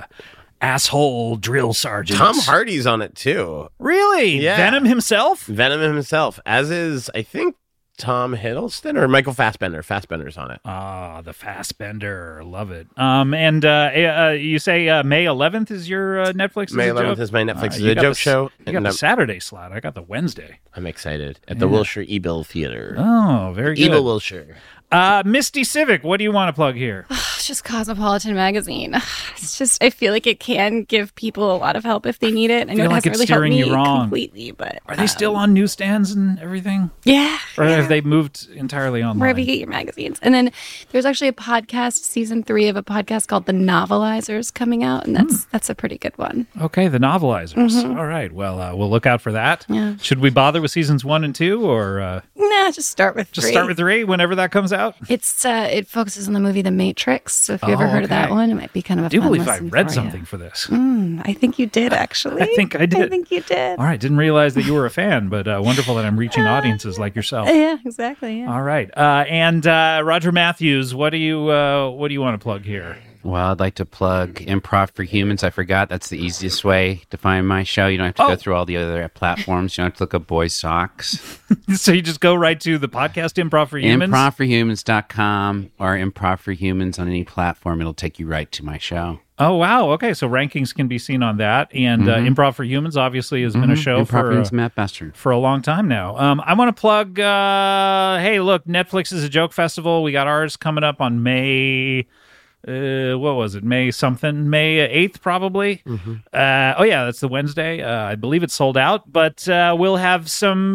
asshole drill sergeant. Tom Hardy's on it too. Really? Yeah. Venom himself? Venom himself, as is I think Tom Hiddleston or Michael Fassbender. Fassbender's on it. Ah, the Fassbender. Love it. Um, and uh, uh, you say uh, May eleventh is your uh, Netflix? May is a eleventh joke? is my Netflix. All right, It's you a got joke the s- show. You got and the I'm, Saturday slot. I got the Wednesday. I'm excited at the Yeah. Wilshire Ebel Theater. Oh, very good. Ebel Wilshire. Uh, Misty Civic, what do you want to plug here? It's just Cosmopolitan Magazine. It's just, I feel like it can give people a lot of help if they need it. I know feel it like hasn't it's really helped steering me you wrong. completely, but Are they still on newsstands and everything? Yeah, Or yeah. have they moved entirely online? Wherever you get your magazines. And then there's actually a podcast, season three of a podcast called The Novelizers coming out, and that's that's a pretty good one. Okay, the novelizers. All right. Well, uh, we'll look out for that. Mm-hmm. Yeah. Should we bother with seasons one and two, or uh, Nah, just start with just three. start with three whenever that comes out? It's uh, it focuses on the movie The Matrix. So if you ever Oh, heard of that okay. one, it might be kind of a I do fun believe I listen read for something you. for this. Mm, I think you did actually. I think I did. I think you did. All right. Didn't realize that you were a fan, but uh, wonderful that I'm reaching audiences like yourself. Yeah, exactly. Yeah. All right. Uh, and uh, Roger Matthews, what do you uh, what do you want to plug here? Well, I'd like to plug Improv for Humans. I forgot that's the easiest way to find my show. You don't have to Oh. go through all the other platforms. You don't have to look up Boys Socks. So you just go right to the podcast Improv for Humans? improv for humans dot com or Improv for Humans on any platform. It'll take you right to my show. Oh, wow. Okay. So rankings can be seen on that. And uh, Improv for Humans obviously has been a show Improv for for, Humans, uh, Matt Bester. for a long time now. Um, I want to plug, uh, hey, look, Netflix is a joke festival. We got ours coming up on May... Uh, what was it? May something? May eighth, probably. Uh, oh, yeah, that's the Wednesday. Uh, I believe it's sold out, but uh, we'll have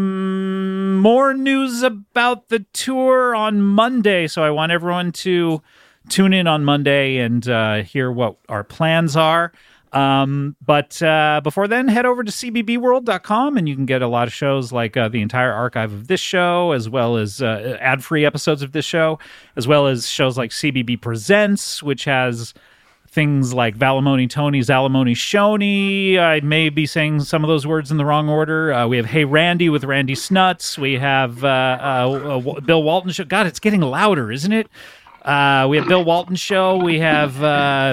some more news about the tour on Monday. So I want everyone to tune in on Monday and uh, hear what our plans are. Um, but uh, before then, head over to c b b world dot com and you can get a lot of shows like uh, the entire archive of this show, as well as uh, ad-free episodes of this show, as well as shows like C B B Presents, which has things like Valimony Tony's Alimony Shoney. I may be saying some of those words in the wrong order. Uh, we have Hey Randy with Randy Snuts. We have uh, uh, uh, Bill Walton Show. God, it's getting louder, isn't it? Uh, we have Bill Walton show. We have uh,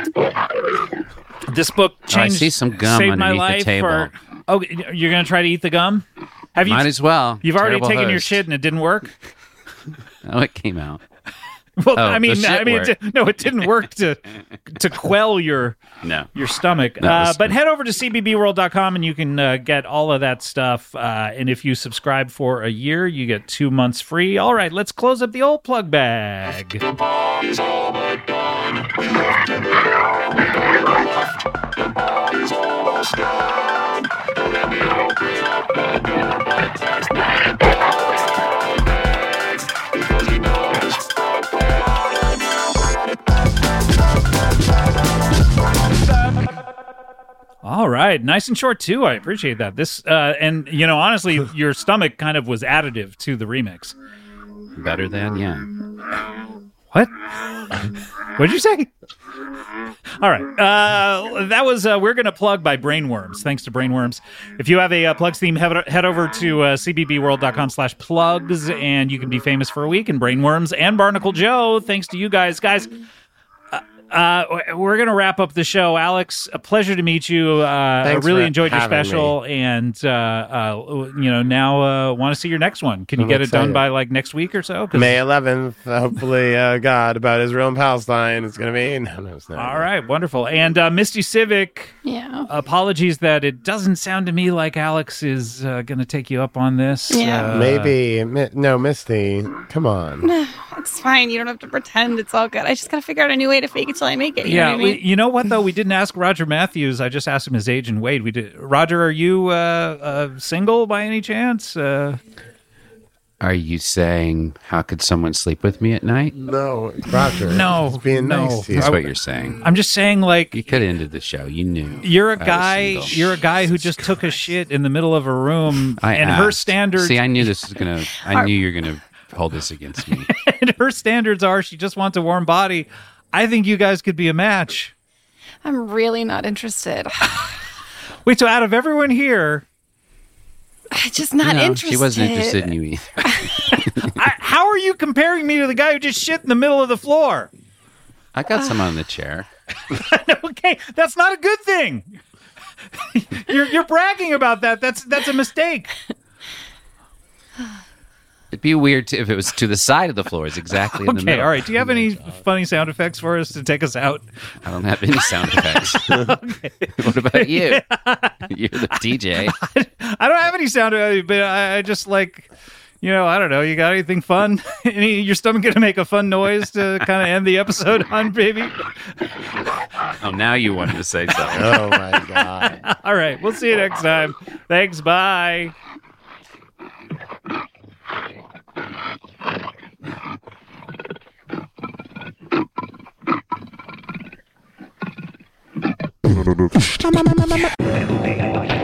this book Oh, I changed. see some gum saved my underneath the life. table. Or, oh, you're gonna try to eat the gum? Have you? Might as well. You've already Terrible taken your host. shit and it didn't work. Oh, it came out. Well, Oh, I mean, the shit I mean, it worked. di- no, it didn't work to to quell your No. your stomach. No, uh, it's- but head over to c b b world dot com and you can uh, get all of that stuff. Uh, and if you subscribe for a year, you get two months free. All right, let's close up the old plug bag. All right, nice and short too. I appreciate that. This uh, and you know, honestly, your stomach kind of was additive to the remix. Better than, yeah. What? What did you say? All right, uh, that was uh, we're gonna plug by Brainworms. Thanks to Brainworms. If you have a uh, plugs theme, head, head over to uh, c b b world dot com slash plugs, and you can be famous for a week. And Brainworms and Barnacle Joe, thanks to you guys, guys. Uh, we're going to wrap up the show. Alex, a pleasure to meet you. Uh, I Thanks really for enjoyed your having special. And, uh, uh, you know, now uh, want to see your next one. Can you I'm get it done excited. by like next week or so? 'Cause- May eleventh, uh, hopefully, uh, God, about Israel and Palestine. It's going to be. No, no, it's not. All right, wonderful. And uh, Misty Civic, Yeah. apologies that it doesn't sound to me like Alex is uh, going to take you up on this. Yeah. Uh, Maybe. Mi- no, Misty. Come on. It's fine. You don't have to pretend. It's all good. I just got to figure out a new way to fake it till I make it. You Yeah, know what I mean? we, you know what though? We didn't ask Roger Matthews. I just asked him his age and weight. We did. Roger, are you uh, uh, single by any chance? Uh, Are you saying, how could someone sleep with me at night? No, Roger. No, It's being no. nice to you. That's I- what you're saying. I'm just saying, like, You could have ended the show. You knew. you're a I was guy. single. You're a guy who just took a shit in the middle of a room, I and her asked. standards. See, I knew this was gonna. I knew you were gonna hold this against me. and her standards are she just wants a warm body. I think you guys could be a match. I'm really not interested. Wait, so out of everyone here, I'm just not No, interested. she wasn't interested in you either. I, how are you comparing me to the guy who just shit in the middle of the floor? I got some on the chair. Okay, that's not a good thing. you're you're bragging about that. That's that's a mistake. It'd be weird to, if it was to the side of the floor. It's exactly in the Okay, middle. all right. Do you have any funny sound effects for us to take us out? I don't have any sound effects. What about you? You're the D J. I don't have any sound, uh, but I, I just like, you know, I don't know. You got anything fun? Any, your stomach gonna make a fun noise to kind of end the episode on, baby? Oh, now you wanted to say something. Oh, my God. All right, we'll see you next time. Thanks. Bye. Come on,